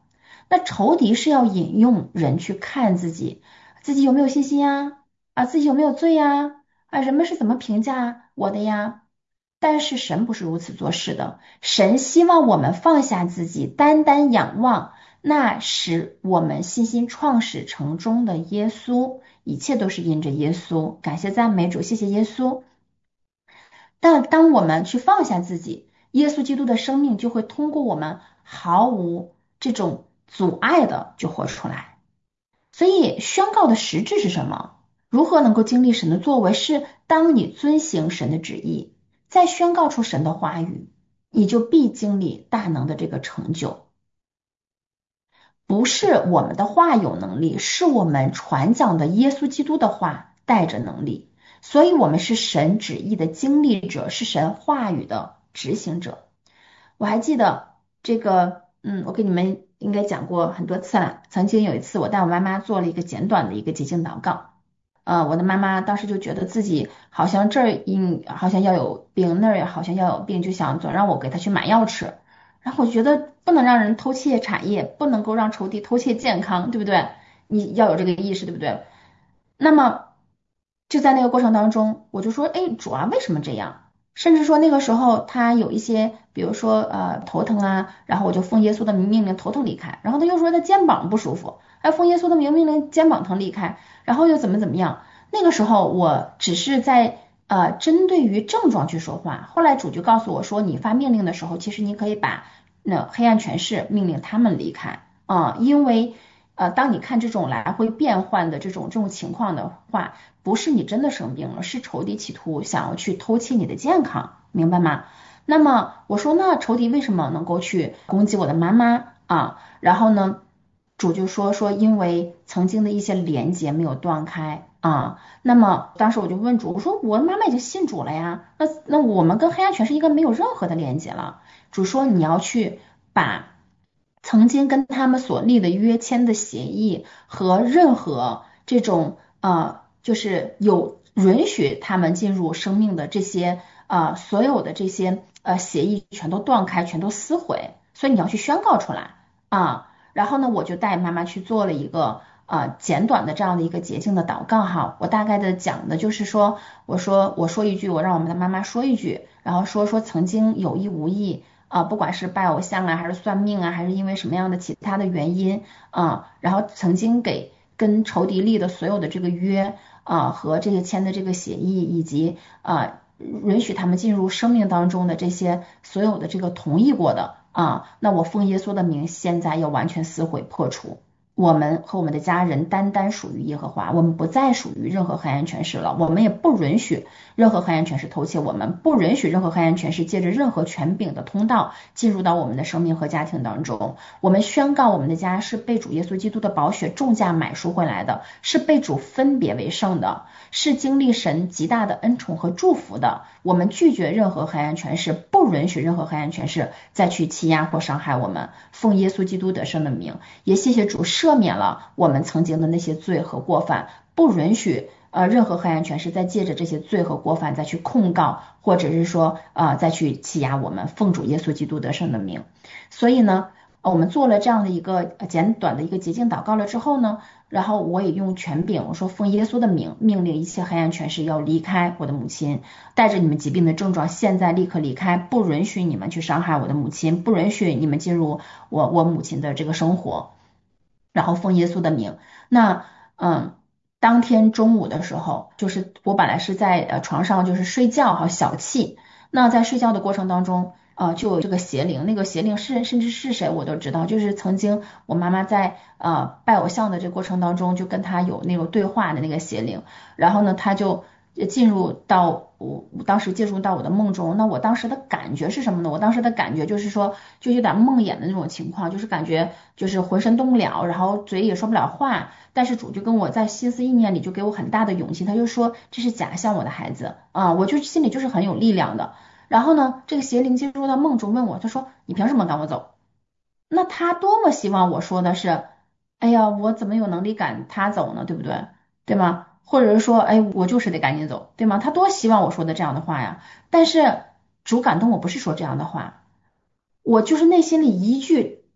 那仇敌是要引用人去看自己，自己有没有信心呀？自己有没有罪呀？人们是怎么评价我的呀？但是神不是如此做事的，神希望我们放下自己，单单仰望那使我们信心创始成终的耶稣，一切都是因着耶稣。感谢赞美主，谢谢耶稣。但当我们去放下自己，耶稣基督的生命就会通过我们毫无这种阻碍的就活出来。所以宣告的实质是什么？如何能够经历神的作为？是当你遵行神的旨意，再宣告出神的话语，你就必经历大能的这个成就。不是我们的话有能力，是我们传讲的耶稣基督的话带着能力。所以我们是神旨意的经历者，是神话语的执行者。我还记得这个，我跟你们应该讲过很多次了。曾经有一次，我带我妈妈做了一个简短的一个洁净祷告。我的妈妈当时就觉得自己好像这儿好像要有病，那儿也好像要有病，就想总让我给她去买药吃。然后我觉得不能让人偷窃产业，不能够让仇敌偷窃健康，对不对？你要有这个意识，对不对？那么就在那个过程当中，我就说，哎，主啊，为什么这样？甚至说那个时候他有一些，比如说头疼啊，然后我就奉耶稣的名命令头疼离开，然后他又说他肩膀不舒服，奉耶稣的名命令肩膀疼离开，然后又怎么样？那个时候我只是在针对于症状去说话，后来主就告诉我说，你发命令的时候，其实你可以把那黑暗权势命令他们离开因为当你看这种来回变换的这种情况的话，不是你真的生病了，是仇敌企图想要去偷窃你的健康，明白吗？那么我说，那仇敌为什么能够去攻击我的妈妈然后呢，主就说因为曾经的一些连结没有断开那么当时我就问主，我说我妈妈已经信主了呀，那我们跟黑暗权势应该没有任何的连结了。主说你要去把曾经跟他们所立的约签的协议和任何这种就是有允许他们进入生命的这些所有的这些协议全都断开，全都撕毁，所以你要去宣告出来然后呢，我就带妈妈去做了一个简短的这样的一个洁净的祷告哈。我大概的讲的就是说，我说一句，我让我们的妈妈说一句，然后说曾经有意无意不管是拜偶像还是算命还是因为什么样的其他的原因然后曾经跟仇敌立的所有的这个约和这些签的这个协议，以及允许他们进入生命当中的这些所有的这个同意过的那我奉耶稣的名，现在要完全撕毁破除。我们和我们的家人单单属于耶和华，我们不再属于任何黑暗权势了，我们也不允许任何黑暗权势偷窃我们，不允许任何黑暗权势借着任何权柄的通道进入到我们的生命和家庭当中。我们宣告我们的家是被主耶稣基督的宝血重价买赎回来的，是被主分别为圣的，是经历神极大的恩宠和祝福的。我们拒绝任何黑暗权势，不允许任何黑暗权势再去欺压或伤害我们。奉耶稣基督得胜的名，也谢谢主赦免了我们曾经的那些罪和过犯，不允许任何黑暗权势再借着这些罪和过犯再去控告，或者是说再去欺压我们。奉主耶稣基督得胜的名。所以呢我们做了这样的一个简短的一个洁净祷告了之后呢，然后我也用权柄，我说奉耶稣的名命令一切黑暗权势要离开我的母亲，带着你们疾病的症状现在立刻离开，不允许你们去伤害我的母亲，不允许你们进入我母亲的这个生活，然后奉耶稣的名。那当天中午的时候，就是我本来是在床上就是睡觉小憩，那在睡觉的过程当中就有这个邪灵，那个邪灵甚至是谁我都知道，就是曾经我妈妈在拜偶像的这个过程当中就跟他有那种对话的那个邪灵，然后呢他就进入到我当时进入到我的梦中。那我当时的感觉是什么呢？我当时的感觉就是说就有点梦魇的那种情况，就是感觉就是浑身动不了，然后嘴也说不了话，但是主就跟我在心思意念里就给我很大的勇气，他就说这是假象，我的孩子我就心里就是很有力量的。然后呢，这个邪灵进入到梦中问我，他说你凭什么赶我走？那他多么希望我说的是，哎呀，我怎么有能力赶他走呢？对不对？对吗？或者是说，哎，我就是得赶紧走，对吗？他多希望我说的这样的话呀。但是主感动我不是说这样的话，我就是内心里一句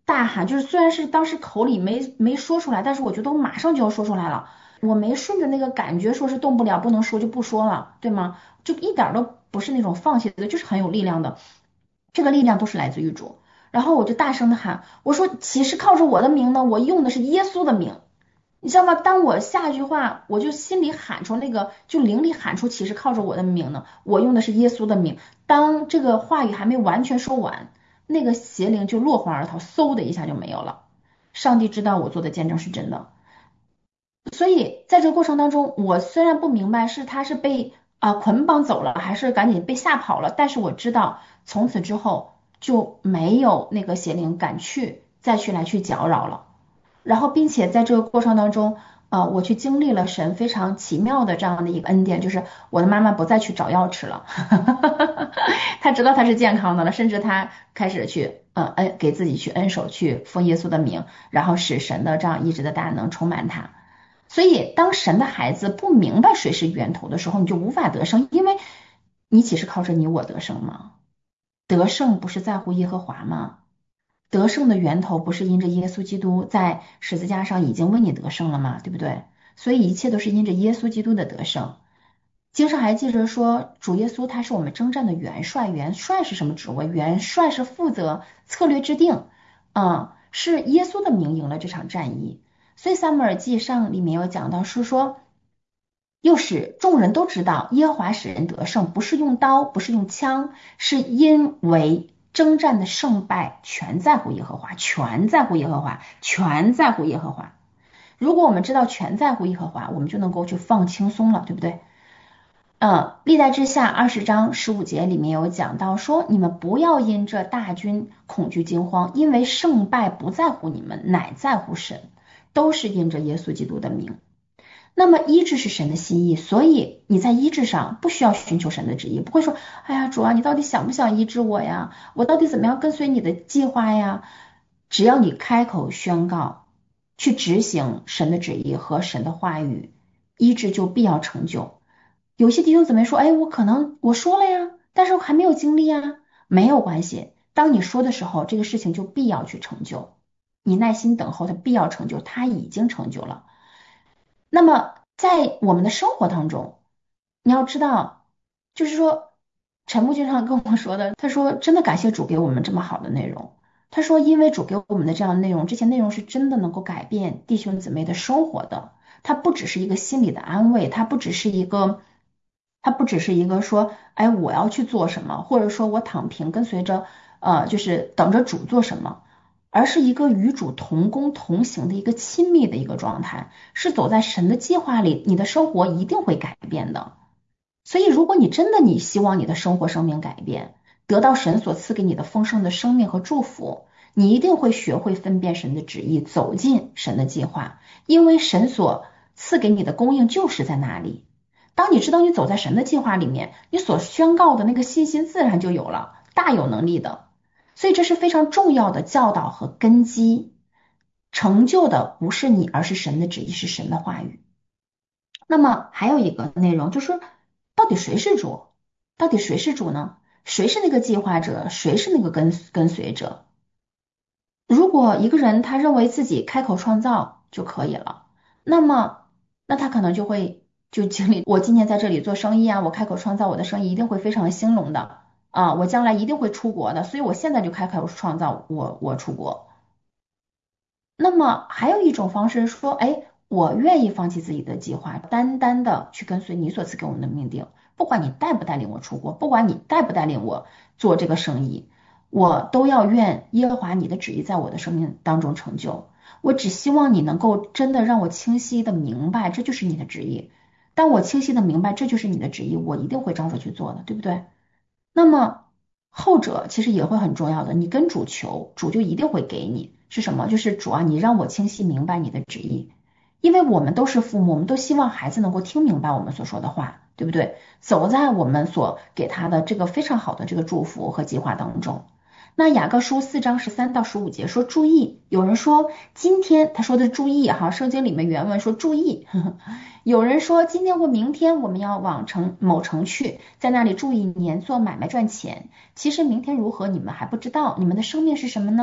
大喊，就是虽然是当时口里没说出来，但是我觉得我马上就要说出来了，我没顺着那个感觉说是动不了不能说就不说了，对吗？就一点都不是那种放弃的，就是很有力量的，这个力量都是来自于主。然后我就大声的喊，我说岂是靠着我的名呢？我用的是耶稣的名。你知道吗？当我下一句话，我就心里喊出那个，就灵里喊出岂是靠着我的名呢？我用的是耶稣的名。当这个话语还没完全说完，那个邪灵就落荒而逃，嗖的一下就没有了。上帝知道我做的见证是真的，所以在这个过程当中，我虽然不明白是他是被捆绑走了，还是赶紧被吓跑了，但是我知道从此之后就没有那个邪灵敢再去搅扰了。然后并且在这个过程当中，我去经历了神非常奇妙的这样的一个恩典，就是我的妈妈不再去找药吃了，她知道她是健康的了，甚至她开始去给自己去恩手，去奉耶稣的名，然后使神的这样医治的大能充满她。所以当神的孩子不明白谁是源头的时候，你就无法得胜，因为你岂是靠着你我得胜吗？得胜不是在乎耶和华吗？得胜的源头不是因着耶稣基督在十字架上已经为你得胜了吗？对不对？所以一切都是因着耶稣基督的得胜。经上还记着说，主耶稣他是我们征战的元帅，元帅是什么职位？元帅是负责策略制定，是耶稣的名赢了这场战役。所以撒母耳记上里面有讲到是说，又使众人都知道耶和华使人得胜，不是用刀，不是用枪，是因为征战的胜败全在乎耶和华，全在乎耶和华，全在乎耶和华。如果我们知道全在乎耶和华，我们就能够去放轻松了，对不对？历代志下20章15节里面有讲到说，你们不要因这大军恐惧惊慌，因为胜败不在乎你们，乃在乎神，都是因着耶稣基督的名。那么医治是神的心意，所以你在医治上不需要寻求神的旨意，不会说，哎呀主啊，你到底想不想医治我呀？我到底怎么样跟随你的计划呀？只要你开口宣告，去执行神的旨意和神的话语，医治就必要成就。有些弟兄姊妹说，哎，我可能我说了呀，但是我还没有经历呀，没有关系，当你说的时候，这个事情就必要去成就，你耐心等候它必要成就，它已经成就了。那么在我们的生活当中，你要知道，就是说，陈牧经常跟我说的，他说真的感谢主给我们这么好的内容。他说，因为主给我们的这样的内容，这些内容是真的能够改变弟兄姊妹的生活的。它不只是一个心理的安慰，它不只是一个说，哎，我要去做什么，或者说我躺平跟随着，就是等着主做什么。而是一个与主同工同行的一个亲密的一个状态，是走在神的计划里，你的生活一定会改变的。所以，如果你希望你的生活生命改变，得到神所赐给你的丰盛的生命和祝福，你一定会学会分辨神的旨意，走进神的计划，因为神所赐给你的供应就是在那里。当你知道你走在神的计划里面，你所宣告的那个信心自然就有了，大有能力的。所以这是非常重要的教导和根基，成就的不是你，而是神的旨意，是神的话语。那么还有一个内容就是，到底谁是主？到底谁是主呢？谁是那个计划者？谁是那个跟随者？如果一个人他认为自己开口创造就可以了，那他可能就经历，我今年在这里做生意啊，我开口创造，我的生意一定会非常的兴隆的。我将来一定会出国的，所以我现在就开口创造我出国。那么还有一种方式说，哎，我愿意放弃自己的计划，单单的去跟随你所赐给我们的命定，不管你带不带领我出国，不管你带不带领我做这个生意，我都要愿耶和华你的旨意在我的生命当中成就。我只希望你能够真的让我清晰的明白，这就是你的旨意。当我清晰的明白这就是你的旨意，我一定会照着去做的，对不对？那么后者其实也会很重要的，你跟主求，主就一定会给你。是什么？就是主啊，你让我清晰明白你的旨意。因为我们都是父母，我们都希望孩子能够听明白我们所说的话，对不对？走在我们所给他的这个非常好的这个祝福和计划当中。那雅各书4章13到15节说，注意，有人说今天他说的注意哈，圣经里面原文说注意，有人说今天或明天我们要往某城去，在那里住1年做买卖赚钱。其实明天如何你们还不知道，你们的生命是什么呢？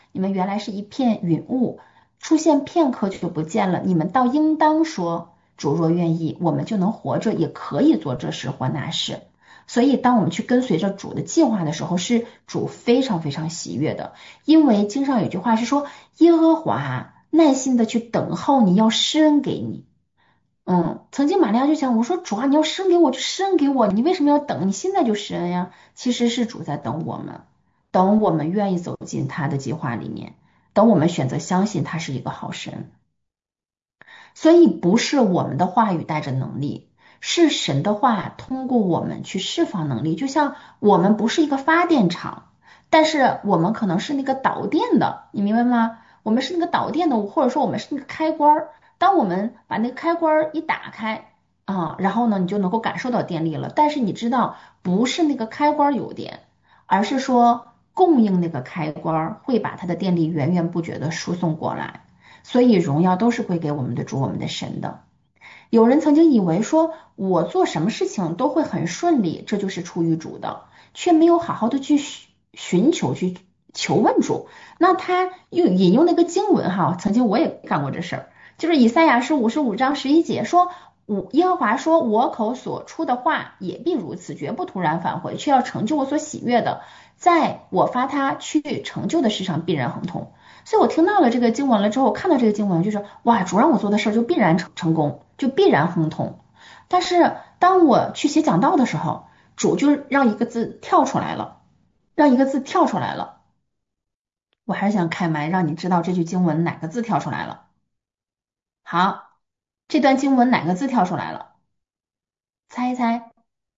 你们原来是一片云雾，出现片刻就不见了。你们倒应当说，主若愿意，我们就能活着，也可以做这事或那事。所以，当我们去跟随着主的计划的时候，是主非常非常喜悦的。因为经上有句话是说，耶和华耐心的去等候你，要施恩给你。曾经玛利亚就想，我说主啊，你要施恩给我就施恩给我，你为什么要等？你现在就施恩呀。其实是主在等我们，等我们愿意走进他的计划里面，等我们选择相信他是一个好神。所以不是我们的话语带着能力，是神的话通过我们去释放能力。就像我们不是一个发电厂，但是我们可能是那个导电的，你明白吗？我们是那个导电的，或者说我们是那个开关儿。当我们把那个开关儿一打开然后呢，你就能够感受到电力了。但是你知道，不是那个开关儿有电，而是说供应那个开关儿会把它的电力源源不绝的输送过来。所以荣耀都是归给我们的主，我们的神的。有人曾经以为说，我做什么事情都会很顺利，这就是出于主的，却没有好好的去寻求、去求问主。那他又引用那个经文哈，曾经我也干过这事儿，就是以赛亚书55章11节说，耶和华说，我口所出的话也必如此，绝不突然返回，却要成就我所喜悦的，在我发他去成就的事上必然亨通。所以我听到了这个经文了之后，我看到这个经文就是哇，主让我做的事儿就必然成功，就必然亨通。但是当我去写讲道的时候，主就让一个字跳出来了，让一个字跳出来了。我还是想开麦，让你知道这句经文哪个字跳出来了。好，这段经文哪个字跳出来了？猜一猜。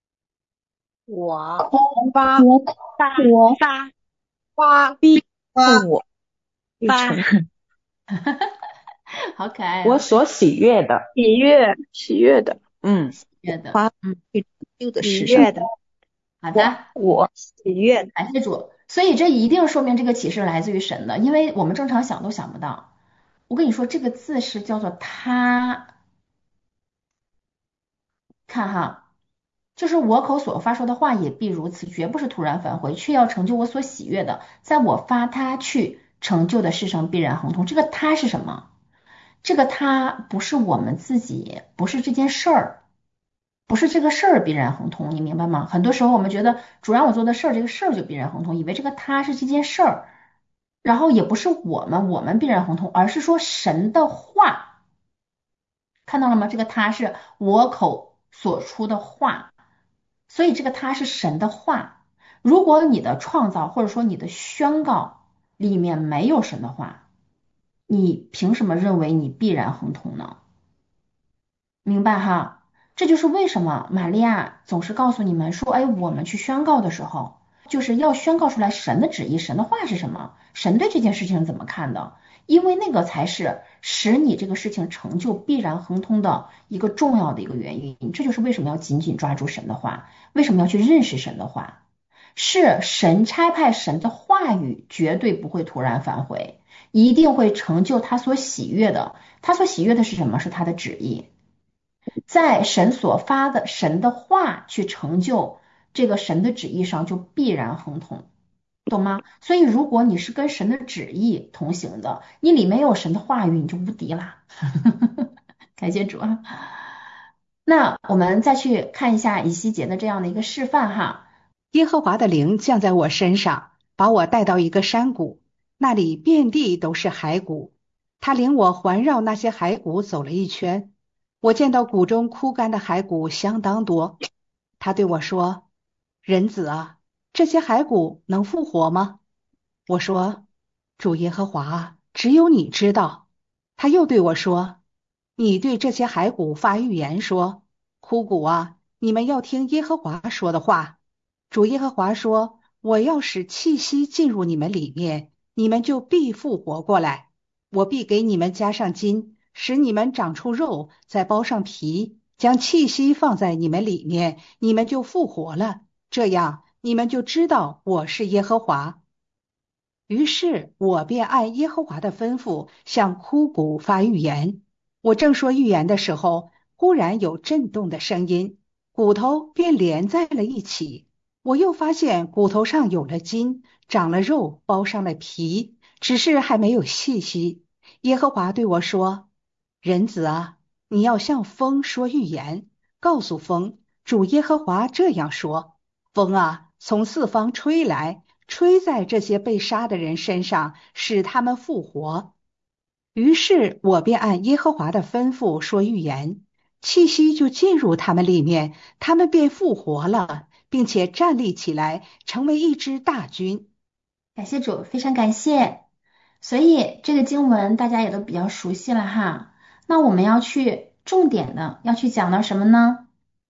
我发我大我发发逼我发好可爱我啊！ 所喜悦的， 喜悦的， 喜悦的， 花嗯， 去旧的喜世上， 悦的， 好的， 我喜悦的。 感谢主。所以这一定说明这个启示来自于神的，因为我们正常想都想不到。我跟你说，这个字是叫做他，看哈，就是我口所发说的话也必如此，绝不是突然返回，却要成就我所喜悦的，在我发他去成就的事上必然亨通。这个他是什么？这个他不是我们自己，不是这件事儿，不是这个事儿必然亨通，你明白吗？很多时候我们觉得主让我做的事儿，这个事儿就必然亨通，以为这个他是这件事儿，然后也不是我们必然亨通，而是说神的话，看到了吗？这个他是我口所出的话，所以这个他是神的话。如果你的创造或者说你的宣告里面没有神的话，你凭什么认为你必然亨通呢？明白哈？这就是为什么玛利亚总是告诉你们说，哎，我们去宣告的时候，就是要宣告出来神的旨意，神的话是什么，神对这件事情怎么看的，因为那个才是使你这个事情成就必然亨通的一个重要的一个原因。这就是为什么要紧紧抓住神的话，为什么要去认识神的话，是神差派神的话语绝对不会突然返回，一定会成就他所喜悦的。他所喜悦的是什么？是他的旨意。在神所发的神的话去成就这个神的旨意上，就必然亨通，懂吗？所以如果你是跟神的旨意同行的，你里面有神的话语，你就无敌啦。感谢主啊！那我们再去看一下以西结的这样的一个示范哈。 耶和华的灵降在我身上，把我带到一个山谷，那里遍地都是骸骨。他领我环绕那些骸骨走了一圈，我见到谷中枯干的骸骨相当多。他对我说：人子啊，这些骸骨能复活吗？我说：主耶和华啊，只有你知道。他又对我说：你对这些骸骨发预言说，枯骨啊，你们要听耶和华说的话。主耶和华说，我要使气息进入你们里面，你们就必复活过来。我必给你们加上筋，使你们长出肉，再包上皮，将气息放在你们里面，你们就复活了。这样你们就知道我是耶和华。于是我便按耶和华的吩咐向枯骨发预言。我正说预言的时候，忽然有震动的声音，骨头便连在了一起。我又发现骨头上有了筋，长了肉，包上了皮， 只是还没有气息。耶和华对我说：人子啊，你要向风说预言，告诉风，主耶和华这样说：风啊，从四方吹来，吹在这些被杀的人身上，使他们复活。于是我便按耶和华的吩咐说预言，气息就进入他们里面，他们便复活了，并且站立起来，成为一支大军。 感谢主，非常感谢。所以这个经文大家也都比较熟悉了哈。那我们要去重点的要去讲到什么呢？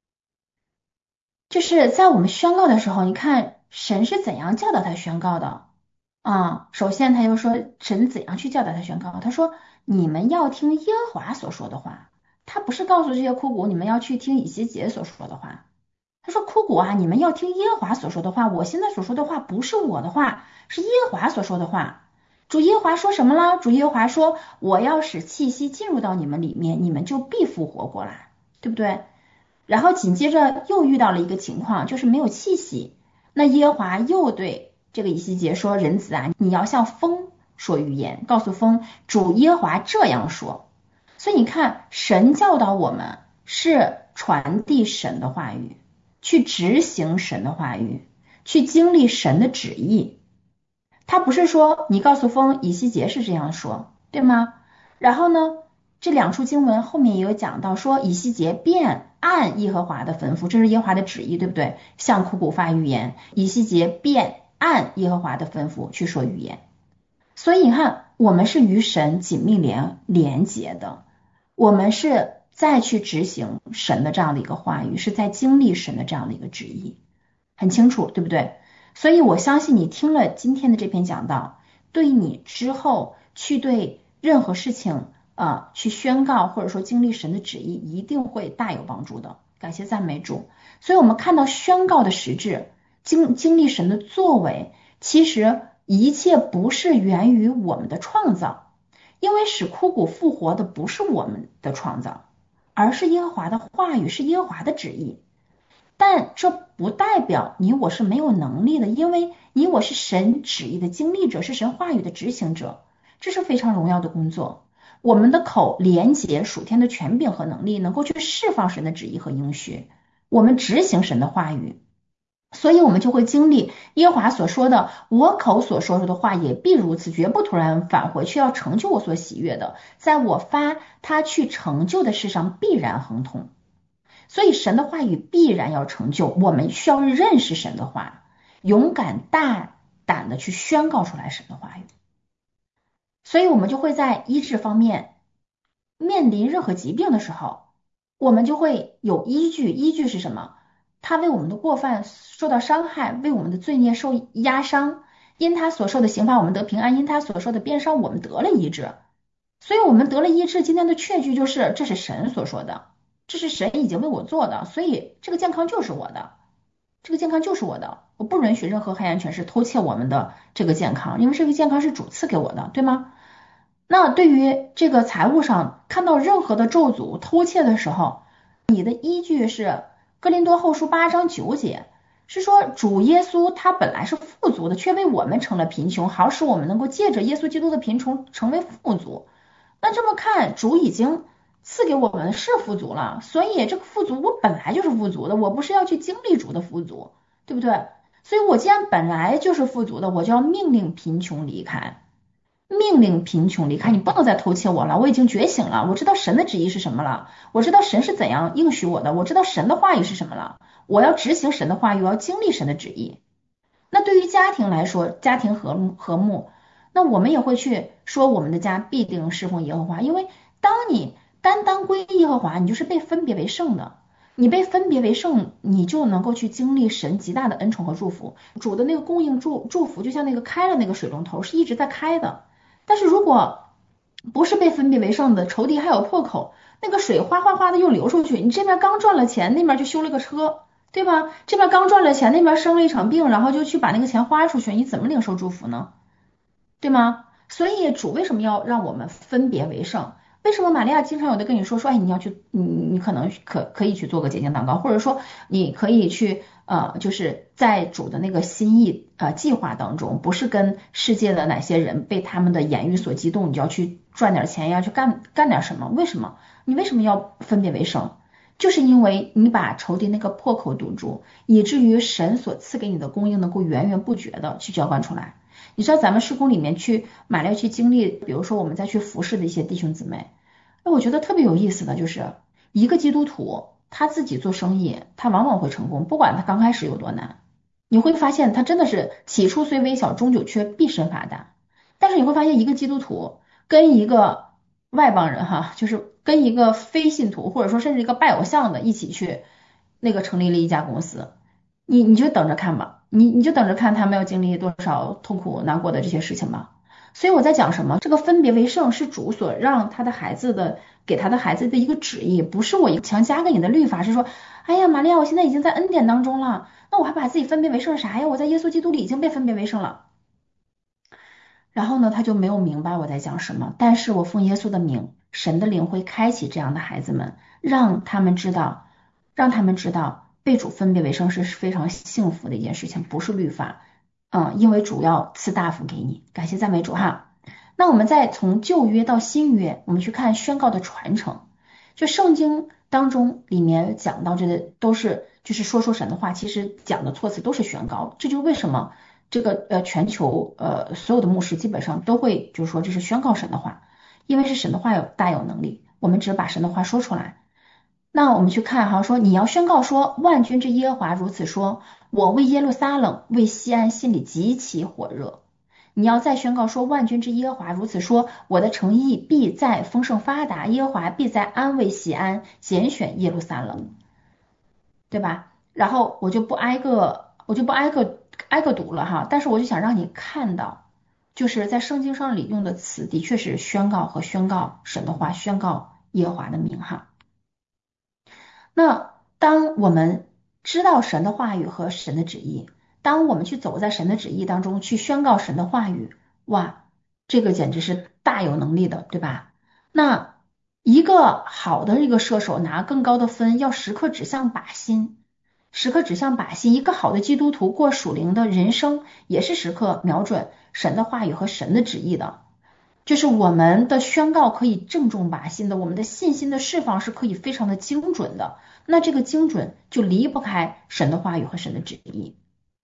就是在我们宣告的时候，你看神是怎样教导他宣告的啊？首先他就说神怎样去教导他宣告，他说你们要听耶和华所说的话，他不是告诉这些枯骨你们要去听以西结所说的话。他说枯骨啊，你们要听耶和华所说的话，我现在所说的话不是我的话，是耶和华所说的话。主耶和华说什么了？主耶和华说我要使气息进入到你们里面，你们就必复活过来，对不对？然后紧接着又遇到了一个情况，就是没有气息。那耶和华又对这个以西结说：人子啊，你要向风说预言，告诉风，主耶和华这样说。所以你看，神教导我们是传递神的话语，去执行神的话语，去经历神的旨意。他不是说你告诉风，以西结是这样说，对吗？然后呢，这两处经文后面也有讲到说，以西结便按耶和华的吩咐，这是耶和华的旨意，对不对？向枯骨发预言，以西结便按耶和华的吩咐去说预言。所以你看，我们是与神紧密连结的，我们是再去执行神的这样的一个话语，是在经历神的这样的一个旨意，很清楚，对不对？所以我相信你听了今天的这篇讲道，对你之后去对任何事情去宣告或者说经历神的旨意，一定会大有帮助的。感谢赞美主。所以我们看到宣告的实质，经历神的作为，其实一切不是源于我们的创造，因为使枯骨复活的不是我们的创造，而是耶和华的话语，是耶和华的旨意。但这不代表你我是没有能力的，因为你我是神旨意的经历者，是神话语的执行者，这是非常荣耀的工作。我们的口连结属天的权柄和能力，能够去释放神的旨意和应许，我们执行神的话语，所以我们就会经历耶和华所说的，我口所说的话也必如此，绝不突然返回，却要成就我所喜悦的，在我发他去成就的事上必然亨通。所以神的话语必然要成就，我们需要认识神的话，勇敢大胆的去宣告出来神的话语。所以我们就会在医治方面面临任何疾病的时候，我们就会有依据。依据是什么？他为我们的过犯受到伤害，为我们的罪孽受压伤，因他所受的刑罚我们得平安，因他所受的鞭伤我们得了医治。所以我们得了医治，今天的确据就是这是神所说的，这是神已经为我做的，所以这个健康就是我的，这个健康就是我的，我不允许任何黑暗权势偷窃我们的这个健康，因为这个健康是主赐给我的，对吗？那对于这个财务上看到任何的咒诅偷窃的时候，你的依据是哥林多后书8章9节，是说主耶稣他本来是富足的，却为我们成了贫穷，好使我们能够借着耶稣基督的贫穷成为富足。那这么看，主已经赐给我们是富足了，所以这个富足我本来就是富足的，我不是要去经历主的富足，对不对？所以我既然本来就是富足的，我就要命令贫穷离开，命令贫穷离开，你不能再偷窃我了，我已经觉醒了，我知道神的旨意是什么了，我知道神是怎样应许我的，我知道神的话语是什么了，我要执行神的话语，我要经历神的旨意。那对于家庭来说，家庭和睦，那我们也会去说我们的家必定侍奉耶和华，因为当你单单归耶和华，你就是被分别为圣的，你被分别为圣，你就能够去经历神极大的恩宠和祝福。主的那个供应祝福，就像那个开了那个水龙头是一直在开的，但是如果不是被分别为圣的，仇敌还有破口，那个水哗哗哗的又流出去，你这边刚赚了钱，那边就修了个车，对吧？这边刚赚了钱，那边生了一场病，然后就去把那个钱花出去，你怎么领受祝福呢？对吗？所以主为什么要让我们分别为圣？ 为什么玛利亚经常有的跟你说，哎，你要去，你可能可以去做个洁净祷告，或者说你可以去就是在主的那个心意计划当中，不是跟世界的哪些人被他们的言语所激动，你就要去赚点钱呀，去干点什么？为什么？你为什么要分别为圣？就是因为你把仇敌那个破口堵住，以至于神所赐给你的供应能够源源不绝的去浇灌出来。你知道咱们施工里面去玛利亚去经历，比如说我们再去服侍的一些弟兄姊妹，哎，我觉得特别有意思的就是一个基督徒他自己做生意，他往往会成功，不管他刚开始有多难。你会发现他真的是起初虽微小，终久却必甚发达。但是你会发现一个基督徒跟一个外邦人哈，就是跟一个非信徒，或者说甚至一个拜偶像的一起去那个成立了一家公司，你就等着看吧，你就等着看他们要经历多少痛苦难过的这些事情吧。所以我在讲什么？这个分别为圣是主所让他的孩子的，给他的孩子的一个旨意，不是我一个强加给你的律法，是说，哎呀，玛利亚，我现在已经在恩典当中了，那我还把自己分别为圣啥呀？我在耶稣基督里已经被分别为圣了。然后呢，他就没有明白我在讲什么。但是我奉耶稣的名，神的灵会开启这样的孩子们，让他们知道，被主分别为圣是非常幸福的一件事情，不是律法。因为主要赐大福给你，感谢赞美主哈。那我们再从旧约到新约，我们去看宣告的传承。就圣经当中里面讲到这个都是就是说神的话，其实讲的措辞都是宣告，这就是为什么这个全球所有的牧师基本上都会就是说这是宣告神的话，因为是神的话大有能力，我们只把神的话说出来。那我们去看哈，说你要宣告说，万军之耶和华如此说，我为耶路撒冷为西安心里极其火热。你要再宣告说，万军之耶和华如此说，我的诚意必在丰盛发达，耶和华必在安慰西安，拣选耶路撒冷，对吧？然后我就不挨个读了哈，但是我就想让你看到，就是在圣经上里用的词的确是宣告和宣告神的话，宣告耶和华的名哈。那当我们知道神的话语和神的旨意，当我们去走在神的旨意当中去宣告神的话语，哇，这个简直是大有能力的，对吧？那一个好的一个射手拿更高的分，要时刻指向靶心，时刻指向靶心。一个好的基督徒过属灵的人生，也是时刻瞄准神的话语和神的旨意的。就是我们的宣告可以正中靶心的，我们的信心的释放是可以非常的精准的。那这个精准就离不开神的话语和神的旨意。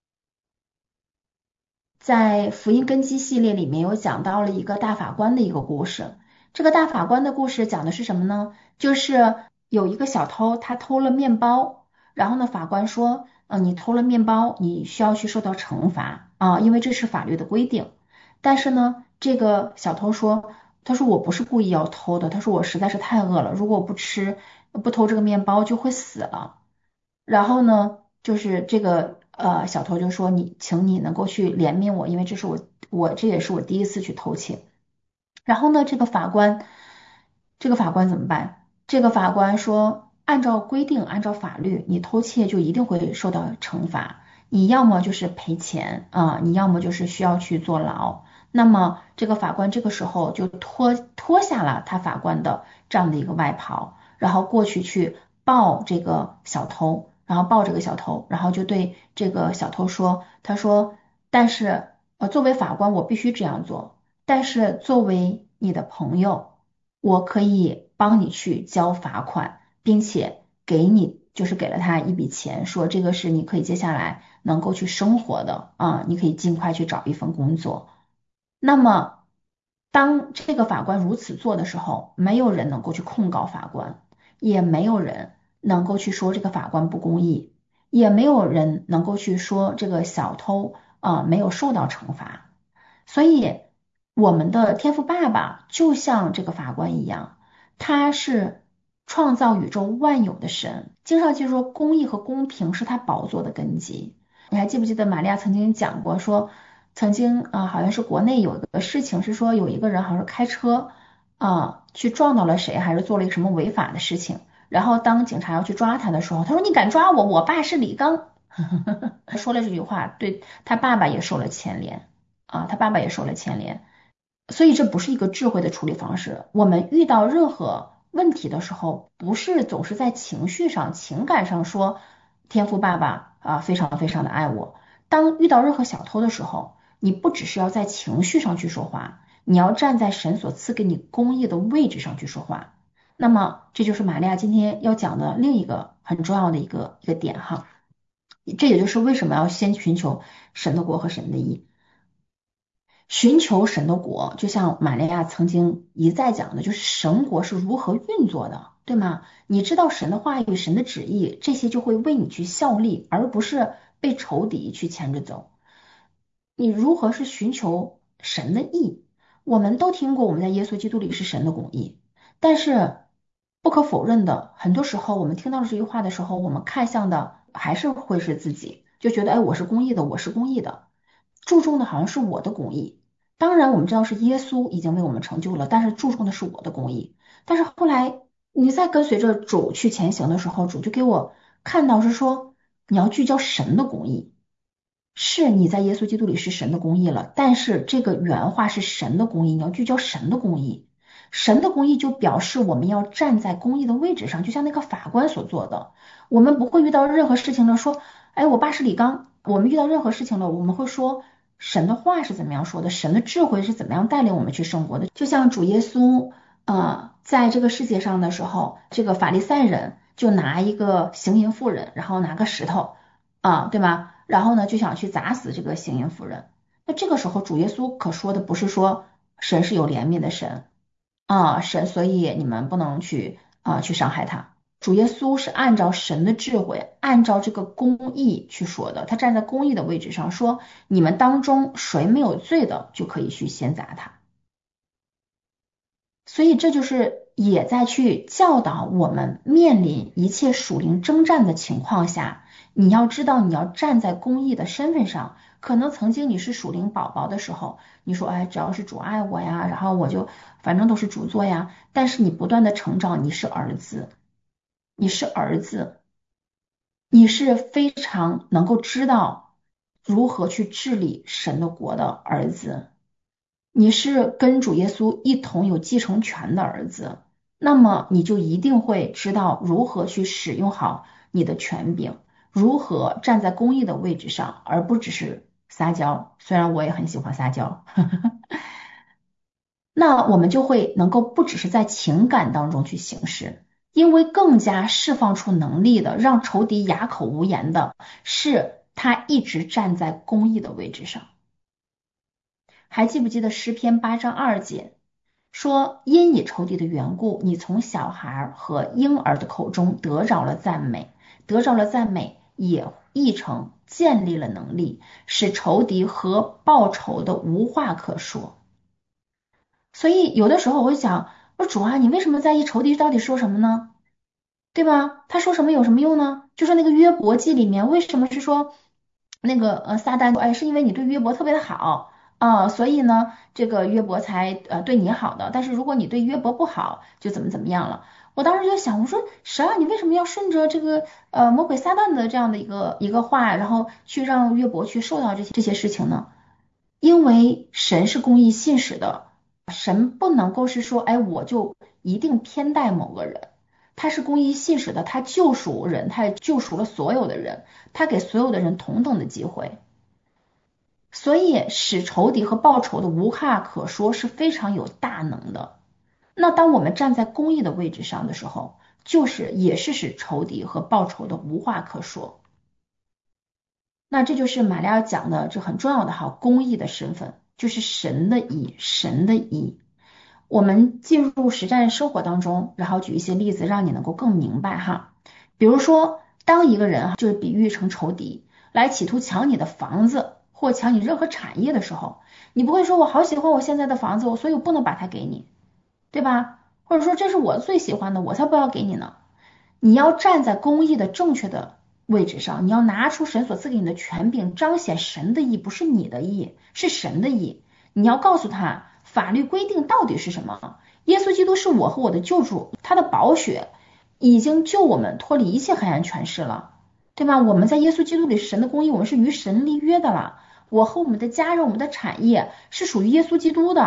在福音根基系列里面有讲到了一个大法官的一个故事。这个大法官的故事讲的是什么呢？就是有一个小偷，他偷了面包，然后呢，法官说，你偷了面包，你需要去受到惩罚啊，因为这是法律的规定。但是呢，这个小偷说，他说我不是故意要偷的，他说我实在是太饿了，如果我不偷这个面包就会死了。然后呢，就是这个小偷就说请你能够去怜悯我，因为这也是我第一次去偷窃。然后呢，这个法官怎么办？这个法官说，按照规定，按照法律，你偷窃就一定会受到惩罚。你要么就是赔钱啊，你要么就是需要去坐牢。那么这个法官这个时候就脱下了他法官的这样的一个外袍，然后过去抱这个小偷，然后就对这个小偷说，他说，但是作为法官我必须这样做，但是作为你的朋友，我可以帮你去交罚款，并且给了他一笔钱，说这个是你可以接下来能够去生活的啊，你可以尽快去找一份工作。那么，当这个法官如此做的时候，没有人能够去控告法官，也没有人能够去说这个法官不公义，也没有人能够去说这个小偷没有受到惩罚。所以，我们的天父爸爸就像这个法官一样，他是创造宇宙万有的神。经上就说，公义和公平是他宝座的根基。你还记不记得玛利亚曾经讲过说，曾经好像是国内有一个事情是说有一个人好像是开车去撞到了谁，还是做了一个什么违法的事情，然后当警察要去抓他的时候，他说你敢抓我，我爸是李刚。他说了这句话，对他爸爸也受了牵连他爸爸也受了牵连。 所以这不是一个智慧的处理方式。我们遇到任何问题的时候，不是总是在情绪上、情感上说天父爸爸啊非常非常的爱我。当遇到任何小偷的时候，你不只是要在情绪上去说话，你要站在神所赐给你公义的位置上去说话。那么这就是玛利亚今天要讲的另一个很重要的一个点哈。这也就是为什么要先寻求神的国和神的义。寻求神的国，就像玛利亚曾经一再讲的，就是神国是如何运作的，对吗？你知道神的话语、神的旨意，这些就会为你去效力，而不是被仇敌去牵着走。你如何是寻求神的义？我们都听过我们在耶稣基督里是神的公义，但是不可否认的，很多时候我们听到这句话的时候，我们看向的还是会是自己，就觉得哎，我是公义的，我是公义的，注重的好像是我的公义。当然，我们知道是耶稣已经为我们成就了，但是注重的是我的公义。但是后来你在跟随着主去前行的时候，主就给我看到是说，你要聚焦神的公义。是你在耶稣基督里是神的公义了，但是这个原话是神的公义，你要聚焦神的公义。神的公义就表示我们要站在公义的位置上，就像那个法官所做的。我们不会遇到任何事情了说，哎，我爸是李刚。我们遇到任何事情了，我们会说神的话是怎么样说的，神的智慧是怎么样带领我们去生活的。就像主耶稣，在这个世界上的时候，这个法利赛人就拿一个行淫妇人，然后拿个石头。对吧？然后呢，就想去砸死这个行淫妇人。那这个时候，主耶稣可说的不是说神是有怜悯的神神，所以你们不能去伤害他。主耶稣是按照神的智慧，按照这个公义去说的。他站在公义的位置上说，你们当中谁没有罪的，就可以去先砸他。所以这就是也在去教导我们，面临一切属灵征战的情况下，你要知道你要站在公义的身份上。可能曾经你是属灵宝宝的时候，你说哎，只要是主爱我呀，然后我就反正都是主做呀。但是你不断的成长，你是儿子，你是儿子，你是非常能够知道如何去治理神的国的儿子。你是跟主耶稣一同有继承权的儿子，那么你就一定会知道如何去使用好你的权柄，如何站在公义的位置上，而不只是撒娇。虽然我也很喜欢撒娇，那我们就会能够不只是在情感当中去行事，因为更加释放出能力的，让仇敌哑口无言的是他一直站在公义的位置上。还记不记得诗篇8章2节说，因你仇敌的缘故，你从小孩和婴儿的口中得着了赞美，得着了赞美，也译成建立了能力，使仇敌和报仇的无话可说。所以有的时候我会想，我说主啊，你为什么在意仇敌到底说什么呢？对吧？他说什么有什么用呢？就是那个约伯记里面，为什么是说那个撒旦哎，是因为你对约伯特别的好所以呢，这个约伯才对你好的。但是如果你对约伯不好，就怎么怎么样了。我当时就想，我说神啊，你为什么要顺着这个魔鬼撒旦的这样的一个话，然后去让约伯去受到这些事情呢？因为神是公义信实的，神不能够是说，哎，我就一定偏待某个人。他是公义信实的，他救赎人，他也救赎了所有的人，他给所有的人同等的机会，所以使仇敌和报仇的无话可说是非常有大能的。那当我们站在公义的位置上的时候，也是使仇敌和报仇的无话可说。那这就是玛利亚讲的这很重要的公义的身份，就是神的义，神的义。我们进入实战生活当中，然后举一些例子，让你能够更明白哈。比如说，当一个人就是比喻成仇敌来企图抢你的房子或抢你任何产业的时候，你不会说我好喜欢我现在的房子，所以我不能把它给你，对吧？或者说这是我最喜欢的，我才不要给你呢。你要站在公义的正确的位置上，你要拿出神所赐给你的权柄，彰显神的义，不是你的义，是神的义。你要告诉他法律规定到底是什么。耶稣基督是我和我的救主，他的宝血已经救我们脱离一切黑暗权势了，对吧？我们在耶稣基督里是神的公义，我们是与神立约的了。我和我们的家人，我们的产业是属于耶稣基督的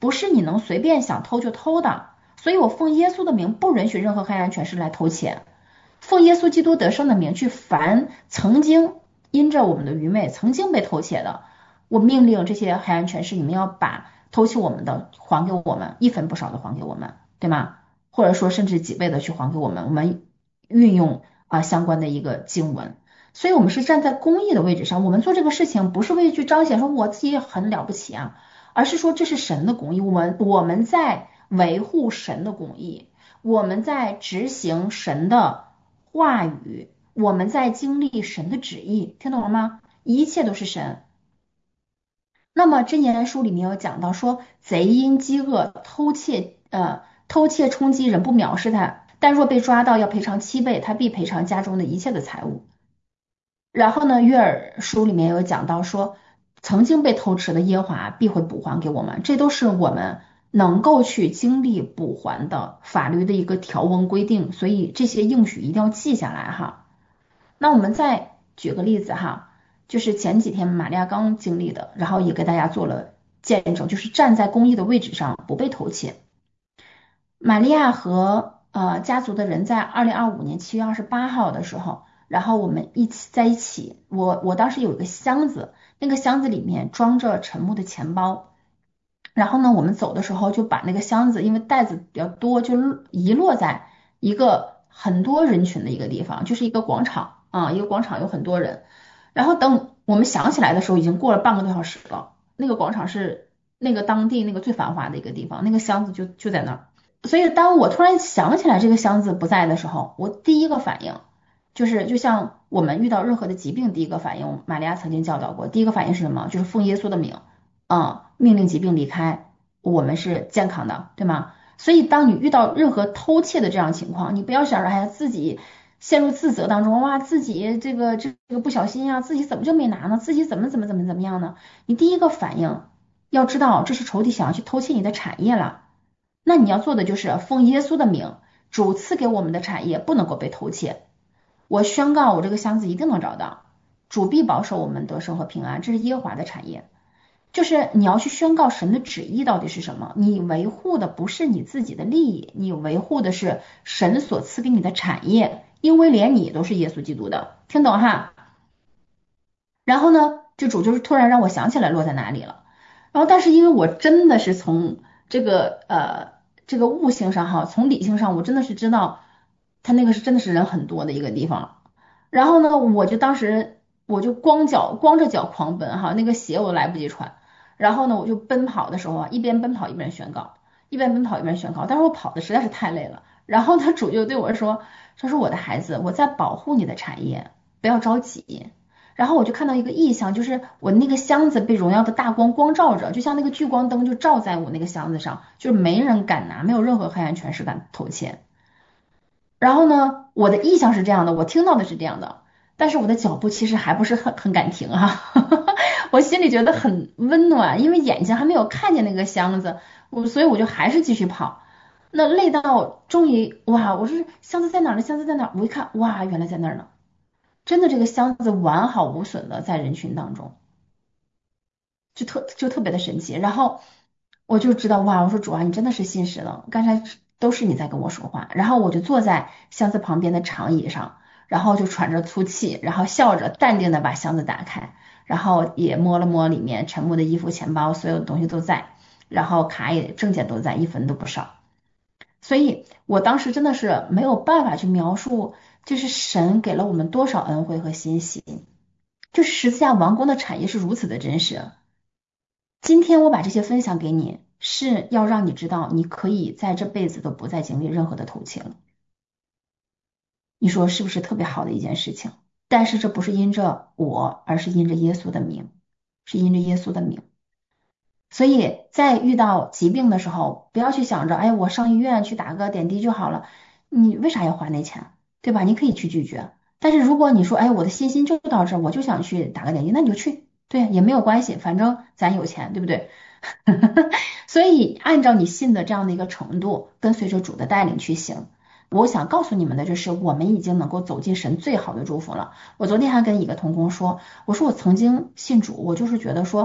不是你能随便想偷就偷的，所以我奉耶稣的名，不允许任何黑暗权势来偷窃。奉耶稣基督得胜的名去凡曾经因着我们的愚昧曾经被偷窃的，我命令这些黑暗权势，你们要把偷窃我们的还给我们，一分不少的还给我们，对吗？或者说甚至几倍的去还给我们，我们运用相关的一个经文。所以我们是站在公义的位置上，我们做这个事情不是为去彰显说我自己很了不起啊，而是说这是神的公义，我们在维护神的公义，我们在执行神的话语，我们在经历神的旨意，听懂了吗？一切都是神。那么箴言书里面有讲到说，贼因饥饿偷窃充饥，人不藐视他，但若被抓到要赔偿7倍，他必赔偿家中的一切的财物。然后呢，约珥书里面有讲到说，曾经被偷吃的耶和华必会补还给我们，这都是我们能够去经历补还的法律的一个条文规定，所以这些应许一定要记下来哈。那我们再举个例子哈，就是前几天玛利亚刚经历的，然后也给大家做了见证，就是站在公义的位置上不被偷窃。玛利亚和家族的人在2025年7月28号的时候，然后我们一起在一起，我当时有一个箱子，那个箱子里面装着陈木的钱包，然后呢，我们走的时候就把那个箱子，因为袋子比较多，就遗落在一个很多人群的一个地方，就是一个广场啊，一个广场有很多人。然后等我们想起来的时候，已经过了半个多小时了。那个广场是那个当地那个最繁华的一个地方，那个箱子就在那儿。所以当我突然想起来这个箱子不在的时候，我第一个反应就是，就像我们遇到任何的疾病，第一个反应，玛利亚曾经教导过，第一个反应是什么？就是奉耶稣的名，命令疾病离开，我们是健康的，对吗？所以当你遇到任何偷窃的这样情况，你不要想着哎呀自己陷入自责当中，哇，自己这个不小心呀，自己怎么就没拿呢？自己怎么样呢？你第一个反应要知道，这是仇敌想要去偷窃你的产业了。那你要做的就是奉耶稣的名，主赐给我们的产业不能够被偷窃。我宣告，我这个箱子一定能找到，主必保守我们得胜和平安，这是耶和华的产业。就是你要去宣告神的旨意到底是什么，你维护的不是你自己的利益，你维护的是神所赐给你的产业，因为连你都是耶稣基督的，听懂哈？然后呢，这主就是突然让我想起来落在哪里了。然后但是因为我真的是从这个悟性上哈，从理性上我真的是知道他那个是真的是人很多的一个地方。然后呢，当时我就光着脚狂奔哈，那个鞋我都来不及穿。然后呢，我就奔跑的时候啊，一边奔跑一边宣告，一边奔跑一边宣告。但是我跑的实在是太累了。然后他主就对我说，他说我的孩子，我在保护你的产业，不要着急。然后我就看到一个异象，就是我那个箱子被荣耀的大光光照着，就像那个聚光灯就照在我那个箱子上，就是没人敢拿，没有任何黑暗权势敢偷窃。然后呢，我的意向是这样的，我听到的是这样的，但是我的脚步其实还不是很敢停啊，我心里觉得很温暖，因为眼睛还没有看见那个箱子，所以我就还是继续跑。那累到终于，哇，我说箱子在哪儿呢？箱子在哪儿？我一看，哇，原来在那儿呢。真的这个箱子完好无损的在人群当中，就特别的神奇。然后我就知道，哇，我说主啊，你真的是信实了，刚才都是你在跟我说话。然后我就坐在箱子旁边的长椅上，然后就喘着粗气，然后笑着淡定的把箱子打开，然后也摸了摸里面陈木的衣服、钱包，所有的东西都在，然后卡也证件都在，一分都不少。所以我当时真的是没有办法去描述，就是神给了我们多少恩惠和欣喜，就是十字架王宫的产业是如此的真实。今天我把这些分享给你，是要让你知道，你可以在这辈子都不再经历任何的偷窃了。你说是不是特别好的一件事情？但是这不是因着我，而是因着耶稣的名，是因着耶稣的名。所以在遇到疾病的时候，不要去想着，哎，我上医院去打个点滴就好了，你为啥要花那钱，对吧？你可以去拒绝。但是如果你说，哎，我的信心就到这儿，我就想去打个点滴，那你就去，对，也没有关系，反正咱有钱，对不对？所以按照你信的这样的一个程度，跟随着主的带领去行。我想告诉你们的就是，我们已经能够走进神最好的祝福了。我昨天还跟一个同工说，我说我曾经信主，我就是觉得说，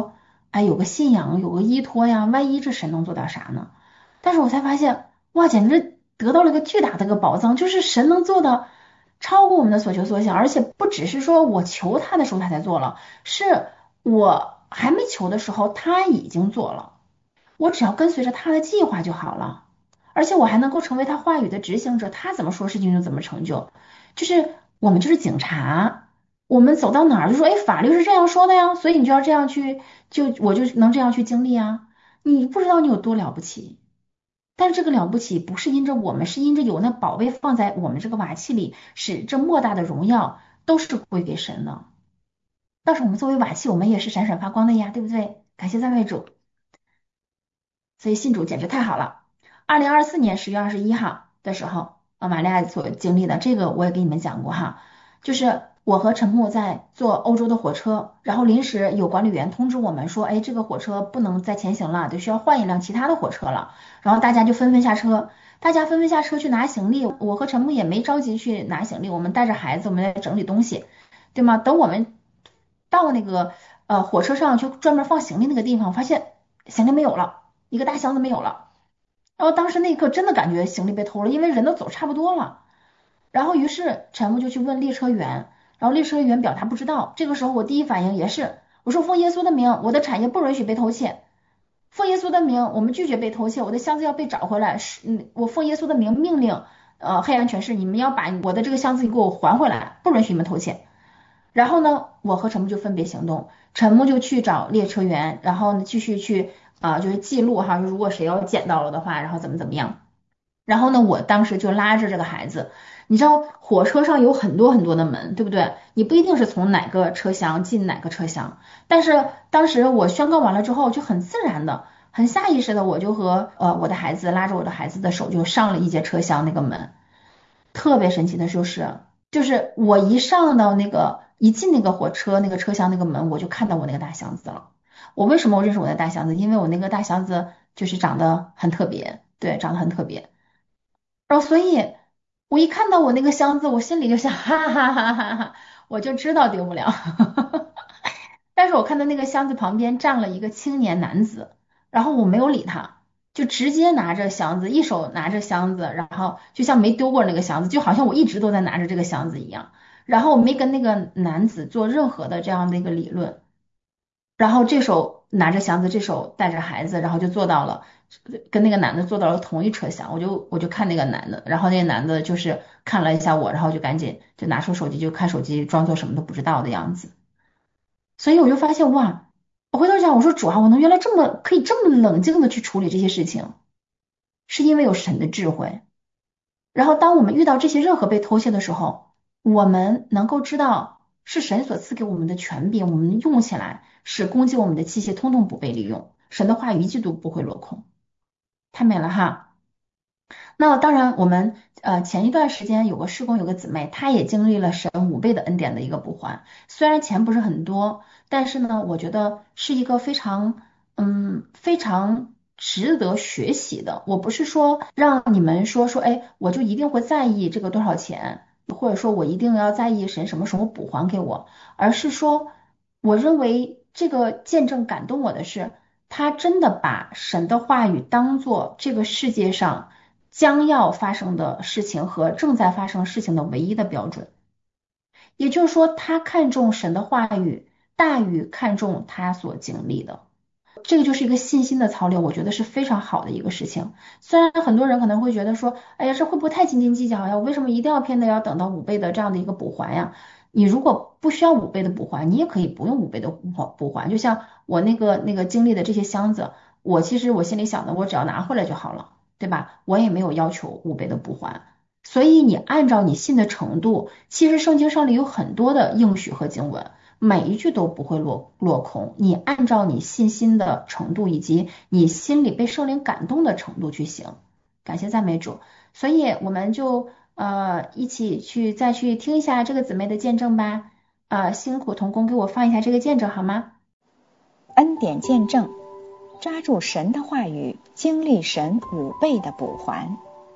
哎，有个信仰，有个依托呀，万一这神能做点啥呢？但是我才发现，哇，简直得到了一个巨大的一个宝藏，就是神能做的超过我们的所求所想，而且不只是说我求他的时候他才做了，是我还没求的时候他已经做了，我只要跟随着他的计划就好了，而且我还能够成为他话语的执行者，他怎么说事情就怎么成就，就是我们就是警察。我们走到哪儿就说，哎，法律是这样说的呀，所以你就要这样去，我就能这样去经历啊。你不知道你有多了不起，但是这个了不起不是因着我们，是因着有那宝贝放在我们这个瓦器里，使这莫大的荣耀都是归给神的。到时候我们作为瓦器，我们也是闪闪发光的呀，对不对？感谢赞美主，所以信主简直太好了。2024年10月21号的时候，玛利亚所经历的这个我也给你们讲过哈，就是我和陈木在坐欧洲的火车，然后临时有管理员通知我们说，哎，这个火车不能再前行了，就需要换一辆其他的火车了。然后大家就纷纷下车，大家纷纷下车去拿行李，我和陈木也没着急去拿行李，我们带着孩子，我们在整理东西，对吗？等我们到那个火车上就专门放行李那个地方，发现行李没有了，一个大箱子没有了。然后当时那一刻真的感觉行李被偷了，因为人都走差不多了。然后于是陈木就去问列车员，然后列车员表他不知道。这个时候我第一反应也是，我说奉耶稣的名，我的产业不允许被偷窃。奉耶稣的名，我们拒绝被偷窃，我的箱子要被找回来。我奉耶稣的名命令，黑暗权势，你们要把我的这个箱子给我还回来，不允许你们偷窃。然后呢，我和陈木就分别行动，陈木就去找列车员，然后呢继续去就是记录哈，如果谁要捡到了的话，然后怎么样。然后呢，我当时就拉着这个孩子，你知道火车上有很多很多的门，对不对？你不一定是从哪个车厢进哪个车厢，但是当时我宣告完了之后，就很自然的、很下意识的，我就和我的孩子拉着我的孩子的手就上了一节车厢那个门。特别神奇的就是我一进那个火车那个车厢那个门，我就看到我那个大箱子了。我为什么我认识我的大箱子？因为我那个大箱子就是长得很特别，对，长得很特别。然后所以，我一看到我那个箱子，我心里就想，哈哈哈哈哈，我就知道丢不了。但是我看到那个箱子旁边站了一个青年男子，然后我没有理他，就直接拿着箱子，一手拿着箱子，然后就像没丢过那个箱子，就好像我一直都在拿着这个箱子一样。然后我没跟那个男子做任何的这样的一个理论。然后这手拿着箱子，这手带着孩子，然后就坐到了跟那个男的坐到了同一车厢。我就看那个男的，然后那个男的就是看了一下我，然后就赶紧就拿出手机就看手机，装作什么都不知道的样子。所以我就发现哇，我回头想我说主啊，我能原来可以这么冷静的去处理这些事情，是因为有神的智慧。然后当我们遇到这些任何被偷窃的时候，我们能够知道是神所赐给我们的权柄，我们用起来使攻击我们的器械通通不被利用，神的话语一句都不会落空，太美了哈。那当然，我们前一段时间有个事工，有个姊妹，她也经历了神5倍的恩典的一个补还。虽然钱不是很多，但是呢，我觉得是一个非常值得学习的。我不是说让你们说，哎，我就一定会在意这个多少钱，或者说我一定要在意神什么时候补还给我，而是说，我认为这个见证感动我的是，他真的把神的话语当做这个世界上将要发生的事情和正在发生事情的唯一的标准。也就是说，他看重神的话语大于看重他所经历的。这个就是一个信心的操练，我觉得是非常好的一个事情。虽然很多人可能会觉得说，哎呀，这会不会太斤斤计较呀？我为什么一定要偏的要等到5倍的这样的一个补还呀？你如果不需要5倍的补还，你也可以不用5倍的补还。就像我那个经历的这些箱子，其实我心里想的，我只要拿回来就好了，对吧？我也没有要求5倍的补还。所以你按照你信的程度，其实圣经上里有很多的应许和经文。每一句都不会落空，你按照你信心的程度以及你心里被圣灵感动的程度去行，感谢赞美主。所以我们就一起再去听一下这个姊妹的见证吧。辛苦同工给我放一下这个见证好吗？ 恩典见证，抓住神的话语，经历神5倍的补还。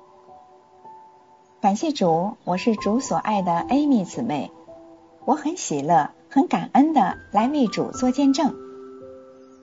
感谢主，我是主所爱的 Amy 姊妹，我很喜乐很感恩的来为主做见证。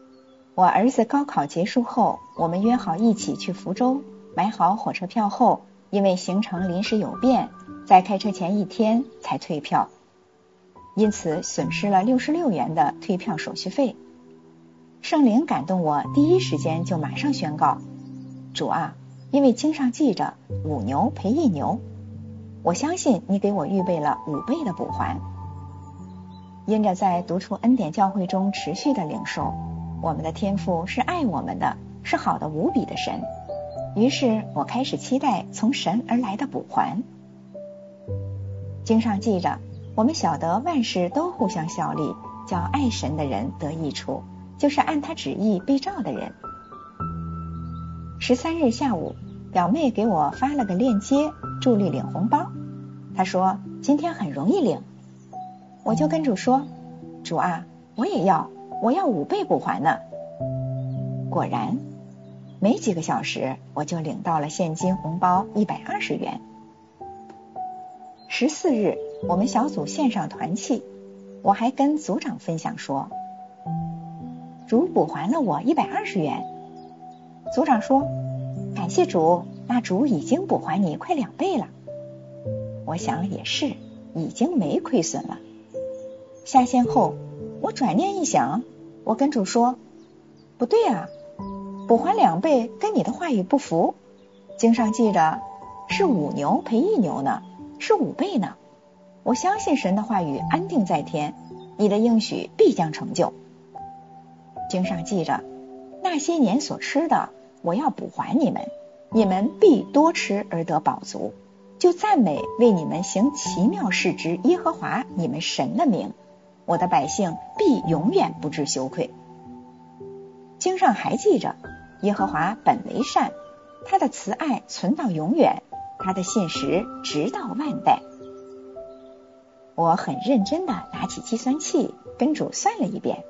我儿子高考结束后，我们约好一起去福州，买好火车票后，因为行程临时有变，在开车前1天才退票，因此损失了66元的退票手续费。圣灵感动我，第一时间就马上宣告：主啊，因为经上记着5牛赔1牛，我相信你给我预备了5倍的补还。因着在独处恩典教会中持续的领受，我们的天父是爱我们的，是好的无比的神。于是我开始期待从神而来的补还。经上记着，我们晓得万事都互相效力，叫爱神的人得益处，就是按他旨意被召的人。13日下午，表妹给我发了个链接，助力领红包。她说今天很容易领，我就跟主说：主啊，我要5倍补还呢。果然没几个小时，我就领到了现金红包120元。14日，我们小组线上团契，我还跟组长分享说，主补还了我120元。组长说，感谢主，那主已经补还你快2倍了。我想了也是，已经没亏损了。下线后，我转念一想，我跟主说，不对啊，补还2倍跟你的话语不符，经上记着是5牛赔1牛呢，是5倍呢。我相信神的话语安定在天，你的应许必将成就。经上记着，那些年所吃的，我要补还你们，你们必多吃而得饱足，就赞美为你们行奇妙事之耶和华你们神的名，我的百姓必永远不致羞愧。经上还记着，耶和华本为善，他的慈爱存到永远，他的信实直到万代。我很认真地拿起计算器跟主算了一遍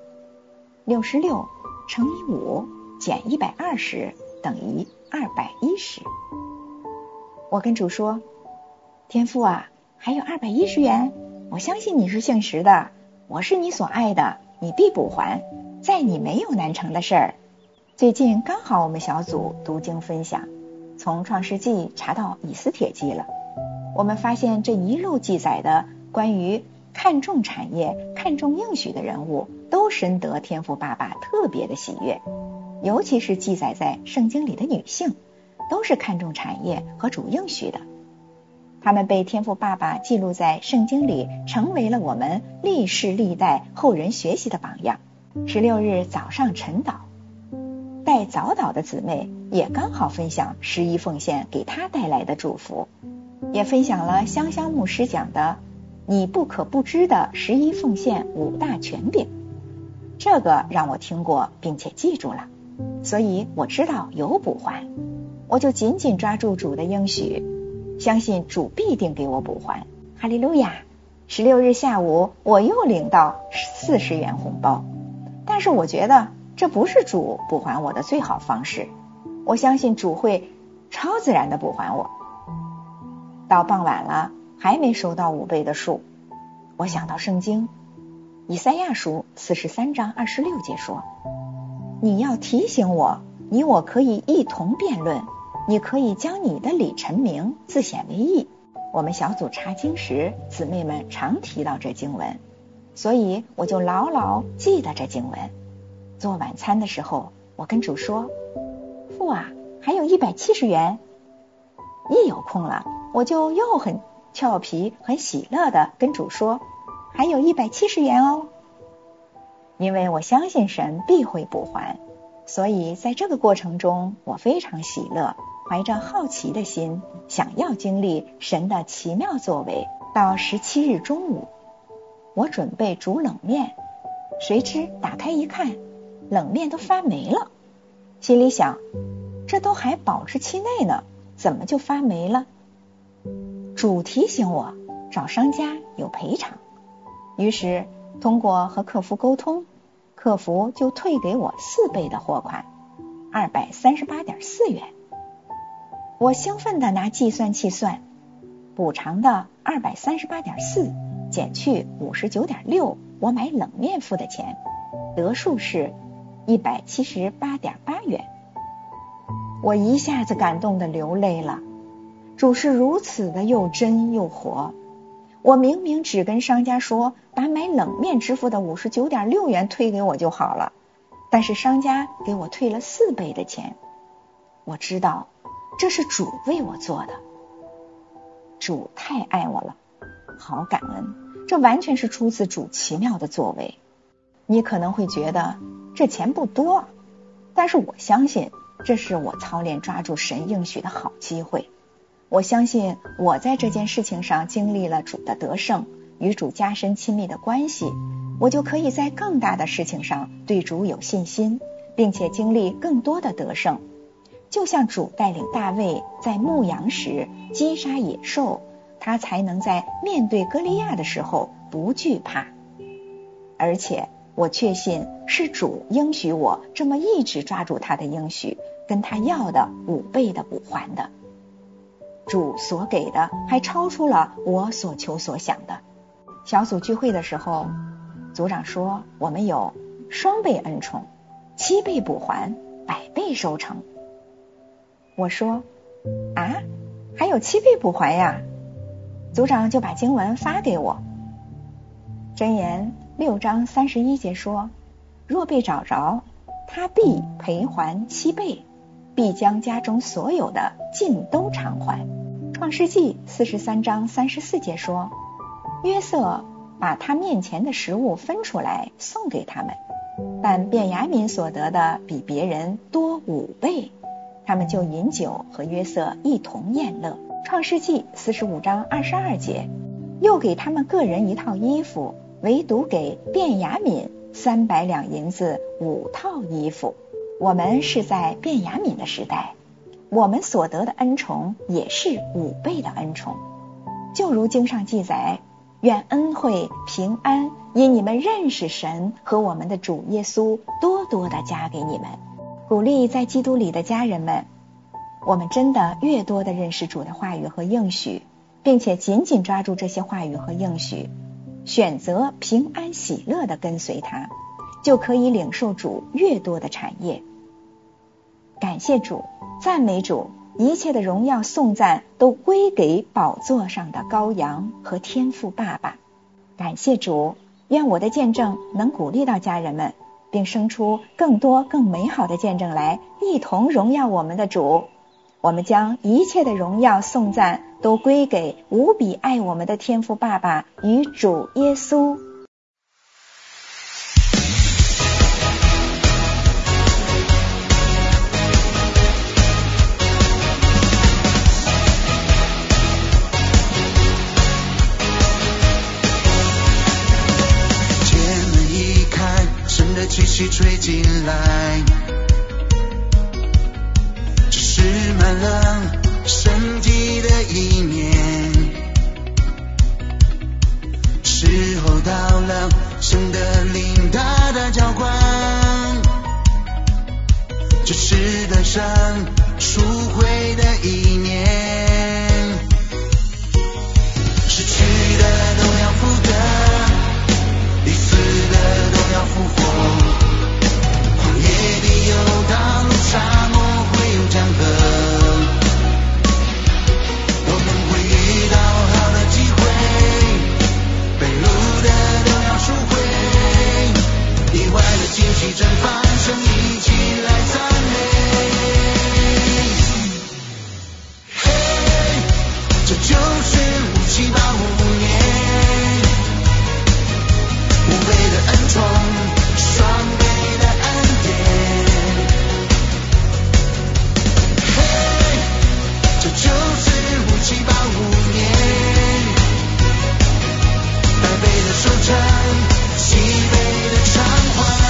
，66乘以5减120等于210。我跟主说，天父啊，还有210元，我相信你是信实的，我是你所爱的，你必补还，在你没有难成的事儿。最近刚好我们小组读经分享，从创世纪查到以斯帖记了，我们发现这一路记载的关于看重产业、看重应许的人物，都深得天父爸爸特别的喜悦，尤其是记载在圣经里的女性，都是看重产业和主应许的。他们被天父爸爸记录在圣经里，成为了我们历世历代后人学习的榜样。16日早上晨祷，带早祷的姊妹也刚好分享11奉献给他带来的祝福，也分享了香香牧师讲的你不可不知的11奉献5大权柄。这个让我听过并且记住了，所以我知道有补还，我就紧紧抓住主的应许，相信主必定给我补还。哈利路亚！16日下午我又领到40元红包，但是我觉得这不是主补还我的最好方式，我相信主会超自然的补还我。到傍晚了，还没收到5倍的数，我想到圣经以赛亚书43章26节说，你要提醒我，你我可以一同辩论，你可以将你的理陈明，自显为义。我们小组查经时，姊妹们常提到这经文，所以我就牢牢记得这经文。做晚餐的时候，我跟主说，父啊，还有170元。一有空了，我就又很俏皮很喜乐的跟主说，还有170元哦。因为我相信神必会补还，所以在这个过程中我非常喜乐，怀着好奇的心，想要经历神的奇妙作为。到17日中午，我准备煮冷面，谁知打开一看，冷面都发霉了，心里想，这都还保质期内呢，怎么就发霉了？主提醒我找商家有赔偿，于是通过和客服沟通，客服就退给我4倍的货款，238.4元。我兴奋地拿计算器算，补偿的238.4减去59.6我买冷面付的钱，得数是 178.8元。我一下子感动得流泪了。主是如此的又真又活。我明明只跟商家说把买冷面支付的59.6元退给我就好了，但是商家给我退了4倍的钱。我知道这是主为我做的。主太爱我了，好感恩，这完全是出自主奇妙的作为。你可能会觉得这钱不多，但是我相信这是我操练抓住神应许的好机会。我相信我在这件事情上经历了主的得胜，与主加深亲密的关系，我就可以在更大的事情上对主有信心，并且经历更多的得胜。就像主带领大卫在牧羊时击杀野兽，他才能在面对歌利亚的时候不惧怕。而且我确信是主应许我这么一直抓住他的应许，跟他要的5倍的补还的。主所给的还超出了我所求所想的。小组聚会的时候，组长说我们有双倍恩宠，7倍补还，100倍收成。我说啊，还有7倍补还呀？组长就把经文发给我。箴言6章31节说，若被找着，他必赔还7倍，必将家中所有的尽都偿还。创世纪43章34节说，约瑟把他面前的食物分出来送给他们，但便雅悯所得的比别人多5倍，他们就饮酒和约瑟一同宴乐。创世纪45章22节，又给他们个人1套衣服，唯独给便雅悯300两银子5套衣服。我们是在便雅悯的时代，我们所得的恩宠也是5倍的恩宠。就如经上记载，愿恩惠平安因你们认识神和我们的主耶稣多多的加给你们。鼓励在基督里的家人们，我们真的越多的认识主的话语和应许，并且紧紧抓住这些话语和应许，选择平安喜乐的跟随他，就可以领受主越多的产业。感谢主，赞美主，一切的荣耀颂赞都归给宝座上的羔羊和天父爸爸。感谢主，愿我的见证能鼓励到家人们，并生出更多更美好的见证来，一同荣耀我们的主。我们将一切的荣耀颂赞都归给无比爱我们的天父爸爸与主耶稣。 气息吹进来，这是满了神迹的一年，时候到了，神的灵大大浇灌，这是诞生赎回的一年，失去的都要复得，已死的都要复活，有道路，沙漠会有江河，我们会遇到好的机会，被掳的都要赎回，意外的惊喜正发生，一起来赞美。嘿，这就是5785年，5倍的恩宠，双倍的恩典。这就是5785年，100倍的收成，7倍的偿还。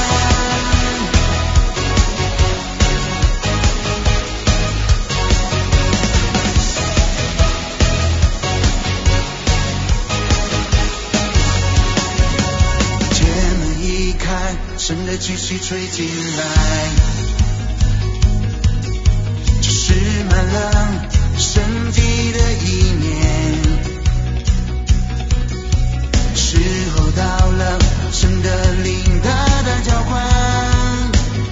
天门一开，神的气息吹进来，这是满了神迹的一年，时候到了，神的灵大大浇灌，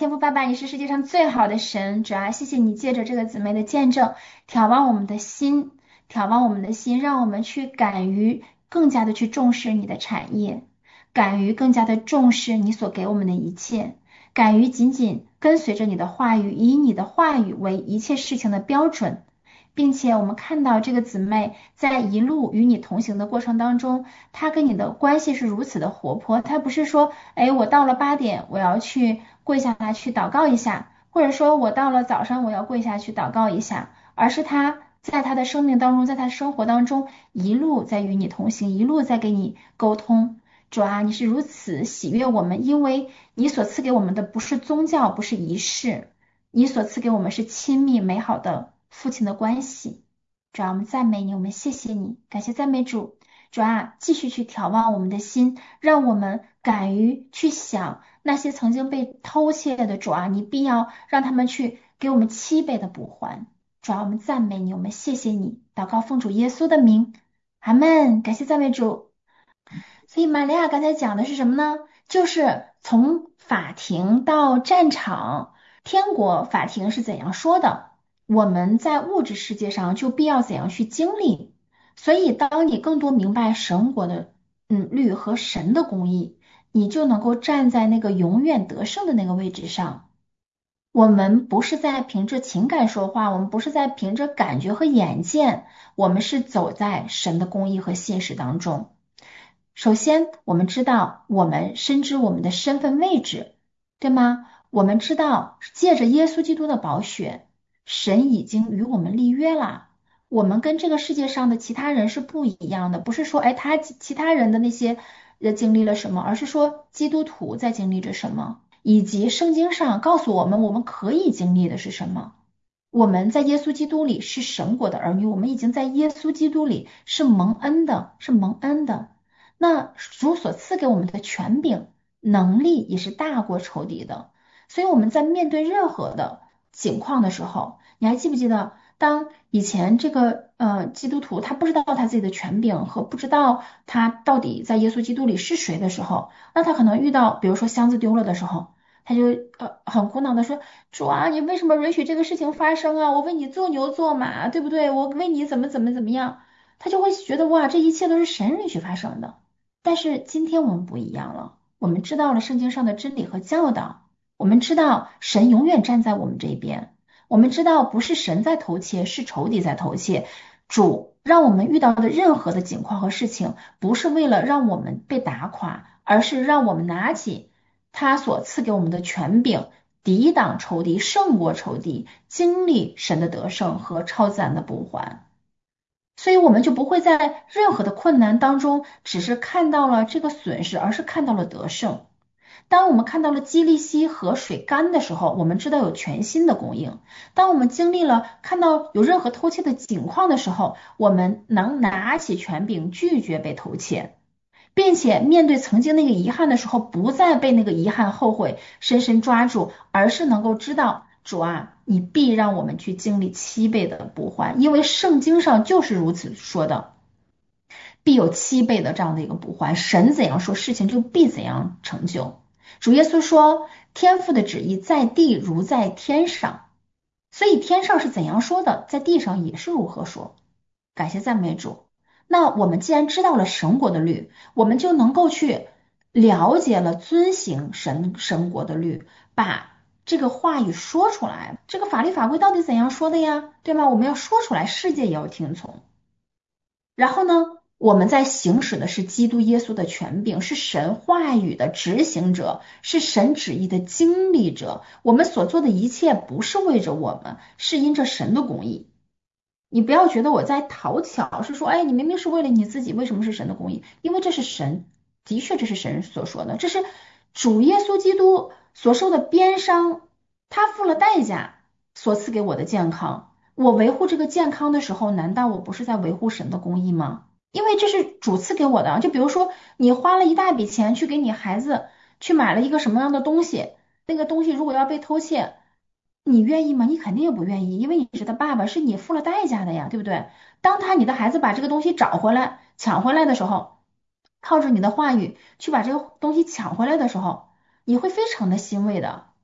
天父爸爸，你是世界上最好的神，主啊，谢谢你借着这个姊妹的见证，挑旺我们的心，挑旺我们的心，让我们去敢于更加的去重视你的产业，敢于更加的重视你所给我们的一切，敢于紧紧跟随着你的话语，以你的话语为一切事情的标准。并且我们看到这个姊妹在一路与你同行的过程当中，她跟你的关系是如此的活泼。她不是说，哎，我到了8点我要去跪下来去祷告一下，或者说我到了早上我要跪下去祷告一下，而是她在她的生命当中，在她的生活当中，一路在与你同行，一路在给你沟通。主啊，你是如此喜悦我们，因为你所赐给我们的不是宗教，不是仪式，你所赐给我们是亲密美好的父亲的关系。主啊，我们赞美你，我们谢谢你，感谢赞美主。主啊，继续去眺望我们的心，让我们敢于去想那些曾经被偷窃的。主啊，你必要让他们去给我们7倍的补还。主啊，我们赞美你，我们谢谢你，祷告奉主耶稣的名，阿们。感谢赞美主。所以玛利亚刚才讲的是什么呢？就是从法庭到战场，天国法庭是怎样说的，我们在物质世界上就必要怎样去经历。所以当你更多明白神国的律和神的公义，你就能够站在那个永远得胜的那个位置上。我们不是在凭着情感说话，我们不是在凭着感觉和眼见，我们是走在神的公义和信实当中。首先，我们知道我们深知我们的身份位置，对吗？我们知道借着耶稣基督的宝血，神已经与我们立约了。我们跟这个世界上的其他人是不一样的，不是说其他人的那些经历了什么，而是说基督徒在经历着什么，以及圣经上告诉我们我们可以经历的是什么。我们在耶稣基督里是神国的儿女，我们已经在耶稣基督里是蒙恩的，是蒙恩的。那主所赐给我们的权柄能力也是大过仇敌的，所以我们在面对任何的情况的时候，你还记不记得当以前这个基督徒他不知道他自己的权柄和不知道他到底在耶稣基督里是谁的时候，那他可能遇到比如说箱子丢了的时候，他就很苦恼的说，主啊，你为什么允许这个事情发生啊？我为你做牛做马，对不对？我为你怎么样，他就会觉得哇，这一切都是神允许发生的。但是今天我们不一样了，我们知道了圣经上的真理和教导，我们知道神永远站在我们这边，我们知道不是神在偷窃，是仇敌在偷窃。主让我们遇到的任何的境况和事情，不是为了让我们被打垮，而是让我们拿起他所赐给我们的权柄，抵挡仇敌，胜过仇敌，经历神的得胜和超自然的补还。所以我们就不会在任何的困难当中只是看到了这个损失，而是看到了得胜。当我们看到了基利溪河水干的时候，我们知道有全新的供应。当我们经历了看到有任何偷窃的景况的时候，我们能拿起权柄拒绝被偷窃，并且面对曾经那个遗憾的时候，不再被那个遗憾后悔深深抓住，而是能够知道主啊，你必让我们去经历7倍的补还，因为圣经上就是如此说的，必有7倍的这样的一个补还，神怎样说，事情就必怎样成就。主耶稣说，天父的旨意在地如在天上，所以天上是怎样说的，在地上也是如何说。感谢赞美主。那我们既然知道了神国的律，我们就能够去了解了遵行神国的律，把这个话语说出来，这个法律法规到底怎样说的呀，对吗？我们要说出来，世界也要听从。然后呢，我们在行使的是基督耶稣的权柄，是神话语的执行者，是神旨意的经历者。我们所做的一切不是为着我们，是因着神的公义。你不要觉得我在讨巧，是说，哎，你明明是为了你自己，为什么是神的公义？因为这是神，的确这是神所说的，这是主耶稣基督所受的鞭伤，他付了代价所赐给我的健康。我维护这个健康的时候，难道我不是在维护神的公义吗？因为这是主赐给我的。就比如说你花了一大笔钱去给你孩子去买了一个什么样的东西，那个东西如果要被偷窃，你愿意吗？你肯定也不愿意，因为你是他爸爸，是你付了代价的呀，对不对？当你的孩子把这个东西找回来抢回来的时候，靠着你的话语去把这个东西抢回来的时候，你会非常的欣慰的。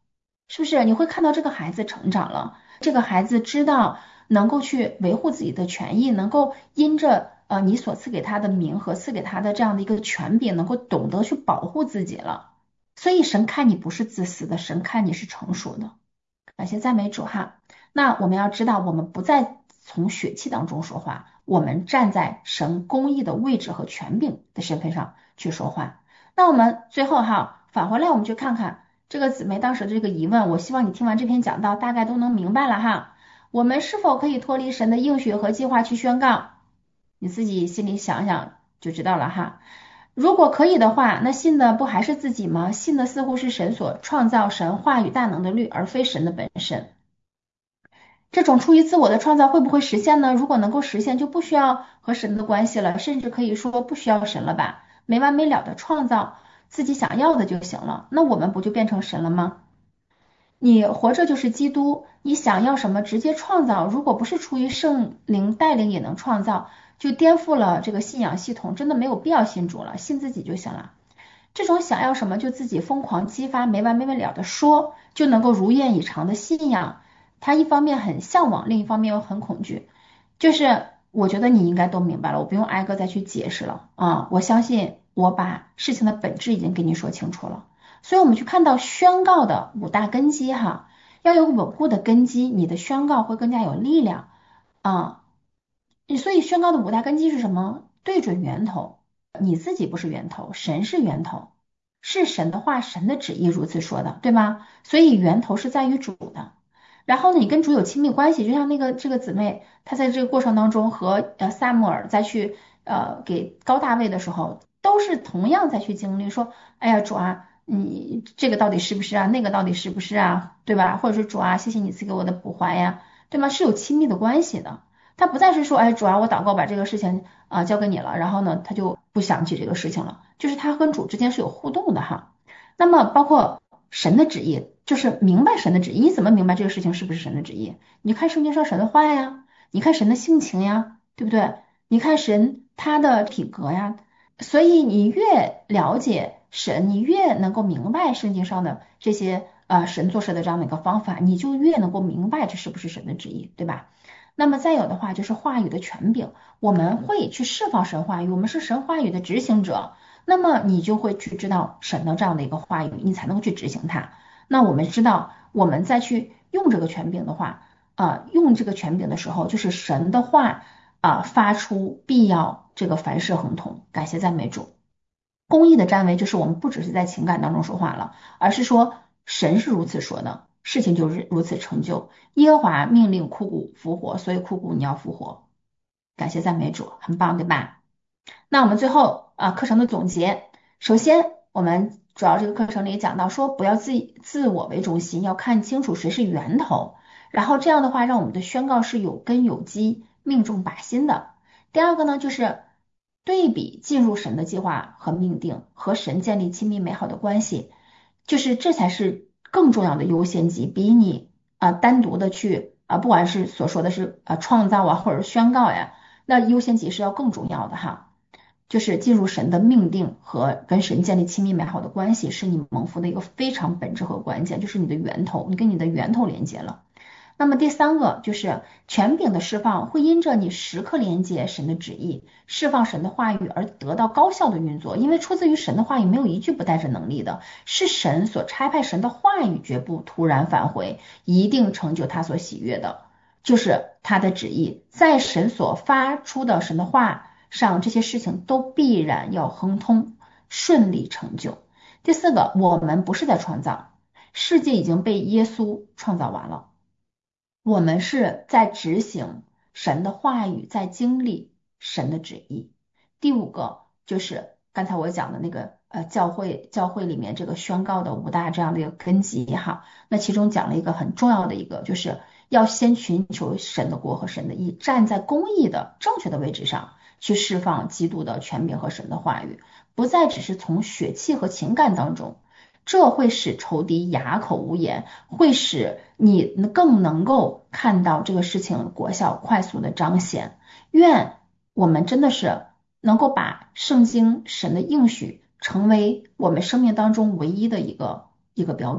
是不是？你会看到这个孩子成长了，这个孩子知道能够去维护自己的权益，能够因着你所赐给他的名和赐给他的这样的一个权柄，能够懂得去保护自己了。所以神看你不是自私的，神看你是成熟的。感谢赞美主哈。那我们要知道，我们不再从血气当中说话，我们站在神公义的位置和权柄的身份上去说话。那我们最后哈，返回来我们去看看这个姊妹当时的这个疑问，我希望你听完这篇讲道大概都能明白了哈。我们是否可以脱离神的应许和计划去宣告？你自己心里想想就知道了哈。如果可以的话，那信的不还是自己吗？信的似乎是神所创造神话语大能的律，而非神的本身。这种出于自我的创造会不会实现呢？如果能够实现，就不需要和神的关系了，甚至可以说不需要神了吧？没完没了的创造自己想要的就行了，那我们不就变成神了吗？你活着就是基督，你想要什么直接创造，如果不是出于圣灵带领也能创造，就颠覆了这个信仰系统，真的没有必要信主了，信自己就行了。这种想要什么就自己疯狂激发，没完没了的说，就能够如愿以偿的信仰，他一方面很向往，另一方面又很恐惧。就是我觉得你应该都明白了，我不用挨个再去解释了啊。我相信我把事情的本质已经给你说清楚了。所以我们去看到宣告的五大根基哈，要有稳固的根基，你的宣告会更加有力量啊。所以宣告的五大根基是什么？对准源头，你自己不是源头，神是源头，是神的话，神的旨意如此说的，对吗？所以源头是在于主的。然后呢，你跟主有亲密关系，就像这个姊妹，她在这个过程当中和撒母耳再去给高大卫的时候，都是同样再去经历说，哎呀主啊，你这个到底是不是啊？那个到底是不是啊？对吧？或者是主啊，谢谢你赐给我的补还呀，对吗？是有亲密的关系的。他不再是说，哎，主啊，我祷告把这个事情交给你了，然后呢，他就不想起这个事情了，就是他跟主之间是有互动的哈。那么包括神的旨意，就是明白神的旨意，你怎么明白这个事情是不是神的旨意？你看圣经上神的话呀，你看神的性情呀，对不对？你看神他的体格呀，所以你越了解神，你越能够明白圣经上的这些神做事的这样的一个方法，你就越能够明白这是不是神的旨意，对吧？那么再有的话就是话语的权柄，我们会去释放神话语，我们是神话语的执行者，那么你就会去知道神的这样的一个话语，你才能够去执行它。那我们知道，我们再去用这个权柄的话，用这个权柄的时候，就是神的话发出必要这个凡事亨通。感谢赞美主。公义的站位就是我们不只是在情感当中说话了，而是说神是如此说的，事情就是如此成就。耶和华命令枯骨复活，所以枯骨你要复活。感谢赞美主，很棒，对吧？那我们最后课程的总结，首先我们主要这个课程里讲到说，不要自我为中心，要看清楚谁是源头，然后这样的话让我们的宣告是有根有基，命中靶心的。第二个呢，就是对比进入神的计划和命定，和神建立亲密美好的关系，就是这才是更重要的优先级，比你单独的去不管是所说的是创造或者宣告呀，那优先级是要更重要的哈。就是进入神的命定和跟神建立亲密美好的关系，是你蒙福的一个非常本质和关键，就是你的源头，你跟你的源头连接了。那么第三个就是权柄的释放，会因着你时刻连接神的旨意，释放神的话语而得到高效的运作，因为出自于神的话语没有一句不带着能力的，是神所差派神的话语绝不突然返回，一定成就他所喜悦的，就是他的旨意，在神所发出的神的话上，这些事情都必然要亨通顺利成就。第四个，我们不是在创造，世界已经被耶稣创造完了，我们是在执行神的话语，在经历神的旨意。第五个就是刚才我讲的那个教会里面这个宣告的五大这样的一个根基哈，那其中讲了一个很重要的一个，就是要先寻求神的国和神的义，站在公义的正确的位置上去释放基督的权柄和神的话语，不再只是从血气和情感当中，这会使仇敌哑口无言，会使你更能够看到这个事情果效快速的彰显。愿我们真的是能够把圣经神的应许成为我们生命当中唯一的一个标准。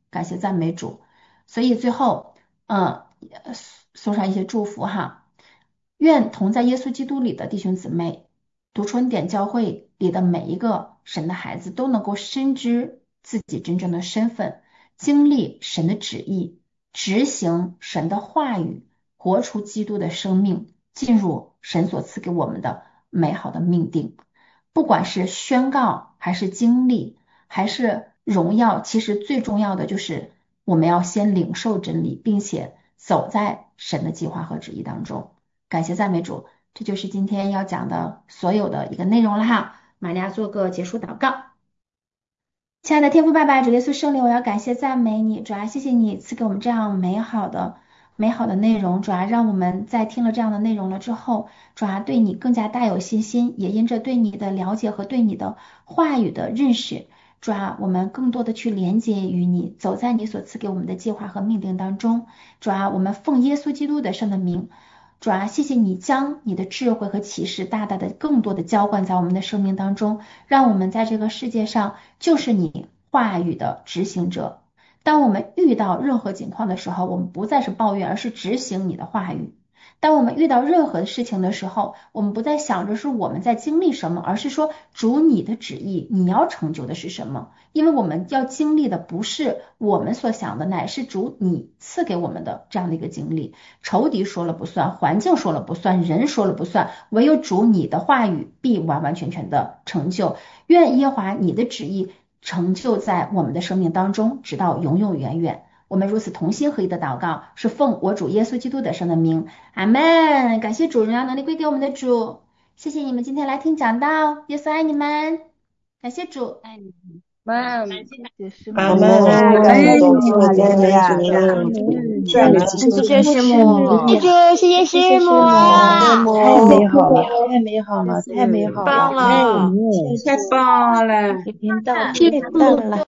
感谢赞美主。所以最后送上一些祝福哈，愿同在耶稣基督里的弟兄姊妹，读出恩典教会里的每一个神的孩子都能够深知自己真正的身份，经历神的旨意，执行神的话语，活出基督的生命，进入神所赐给我们的美好的命定。不管是宣告还是经历还是荣耀，其实最重要的就是我们要先领受真理，并且走在神的计划和旨意当中。感谢赞美主，这就是今天要讲的所有的一个内容了哈。玛利亚做个结束祷告。亲爱的天父爸爸，主耶稣圣灵，我要感谢赞美你，主啊，谢谢你赐给我们这样美好的内容，主啊，让我们在听了这样的内容了之后，主啊，对你更加大有信心，也因着对你的了解和对你的话语的认识，主啊，我们更多的去连接于你，走在你所赐给我们的计划和命定当中。主啊，我们奉耶稣基督的圣的名，主啊，谢谢你将你的智慧和启示大大的更多的浇灌在我们的生命当中，让我们在这个世界上就是你话语的执行者。当我们遇到任何情况的时候，我们不再是抱怨，而是执行你的话语。当我们遇到任何事情的时候，我们不再想着是我们在经历什么，而是说主你的旨意，你要成就的是什么？因为我们要经历的不是我们所想的，乃是主你赐给我们的这样的一个经历。仇敌说了不算，环境说了不算，人说了不算，唯有主你的话语必完完全全的成就。愿耶和华你的旨意成就在我们的生命当中，直到永永远远。我们如此同心合一的祷告，是奉我主耶稣基督的圣的名，阿们。感谢主，荣耀能力归给我们的主。谢谢你们今天来听讲道，耶稣爱你们，感谢主，爱你们。 阿门。 谢谢师母， 谢谢师母， 太美好了，太美好了，太美好了， 棒了，太棒了， 频道太棒了。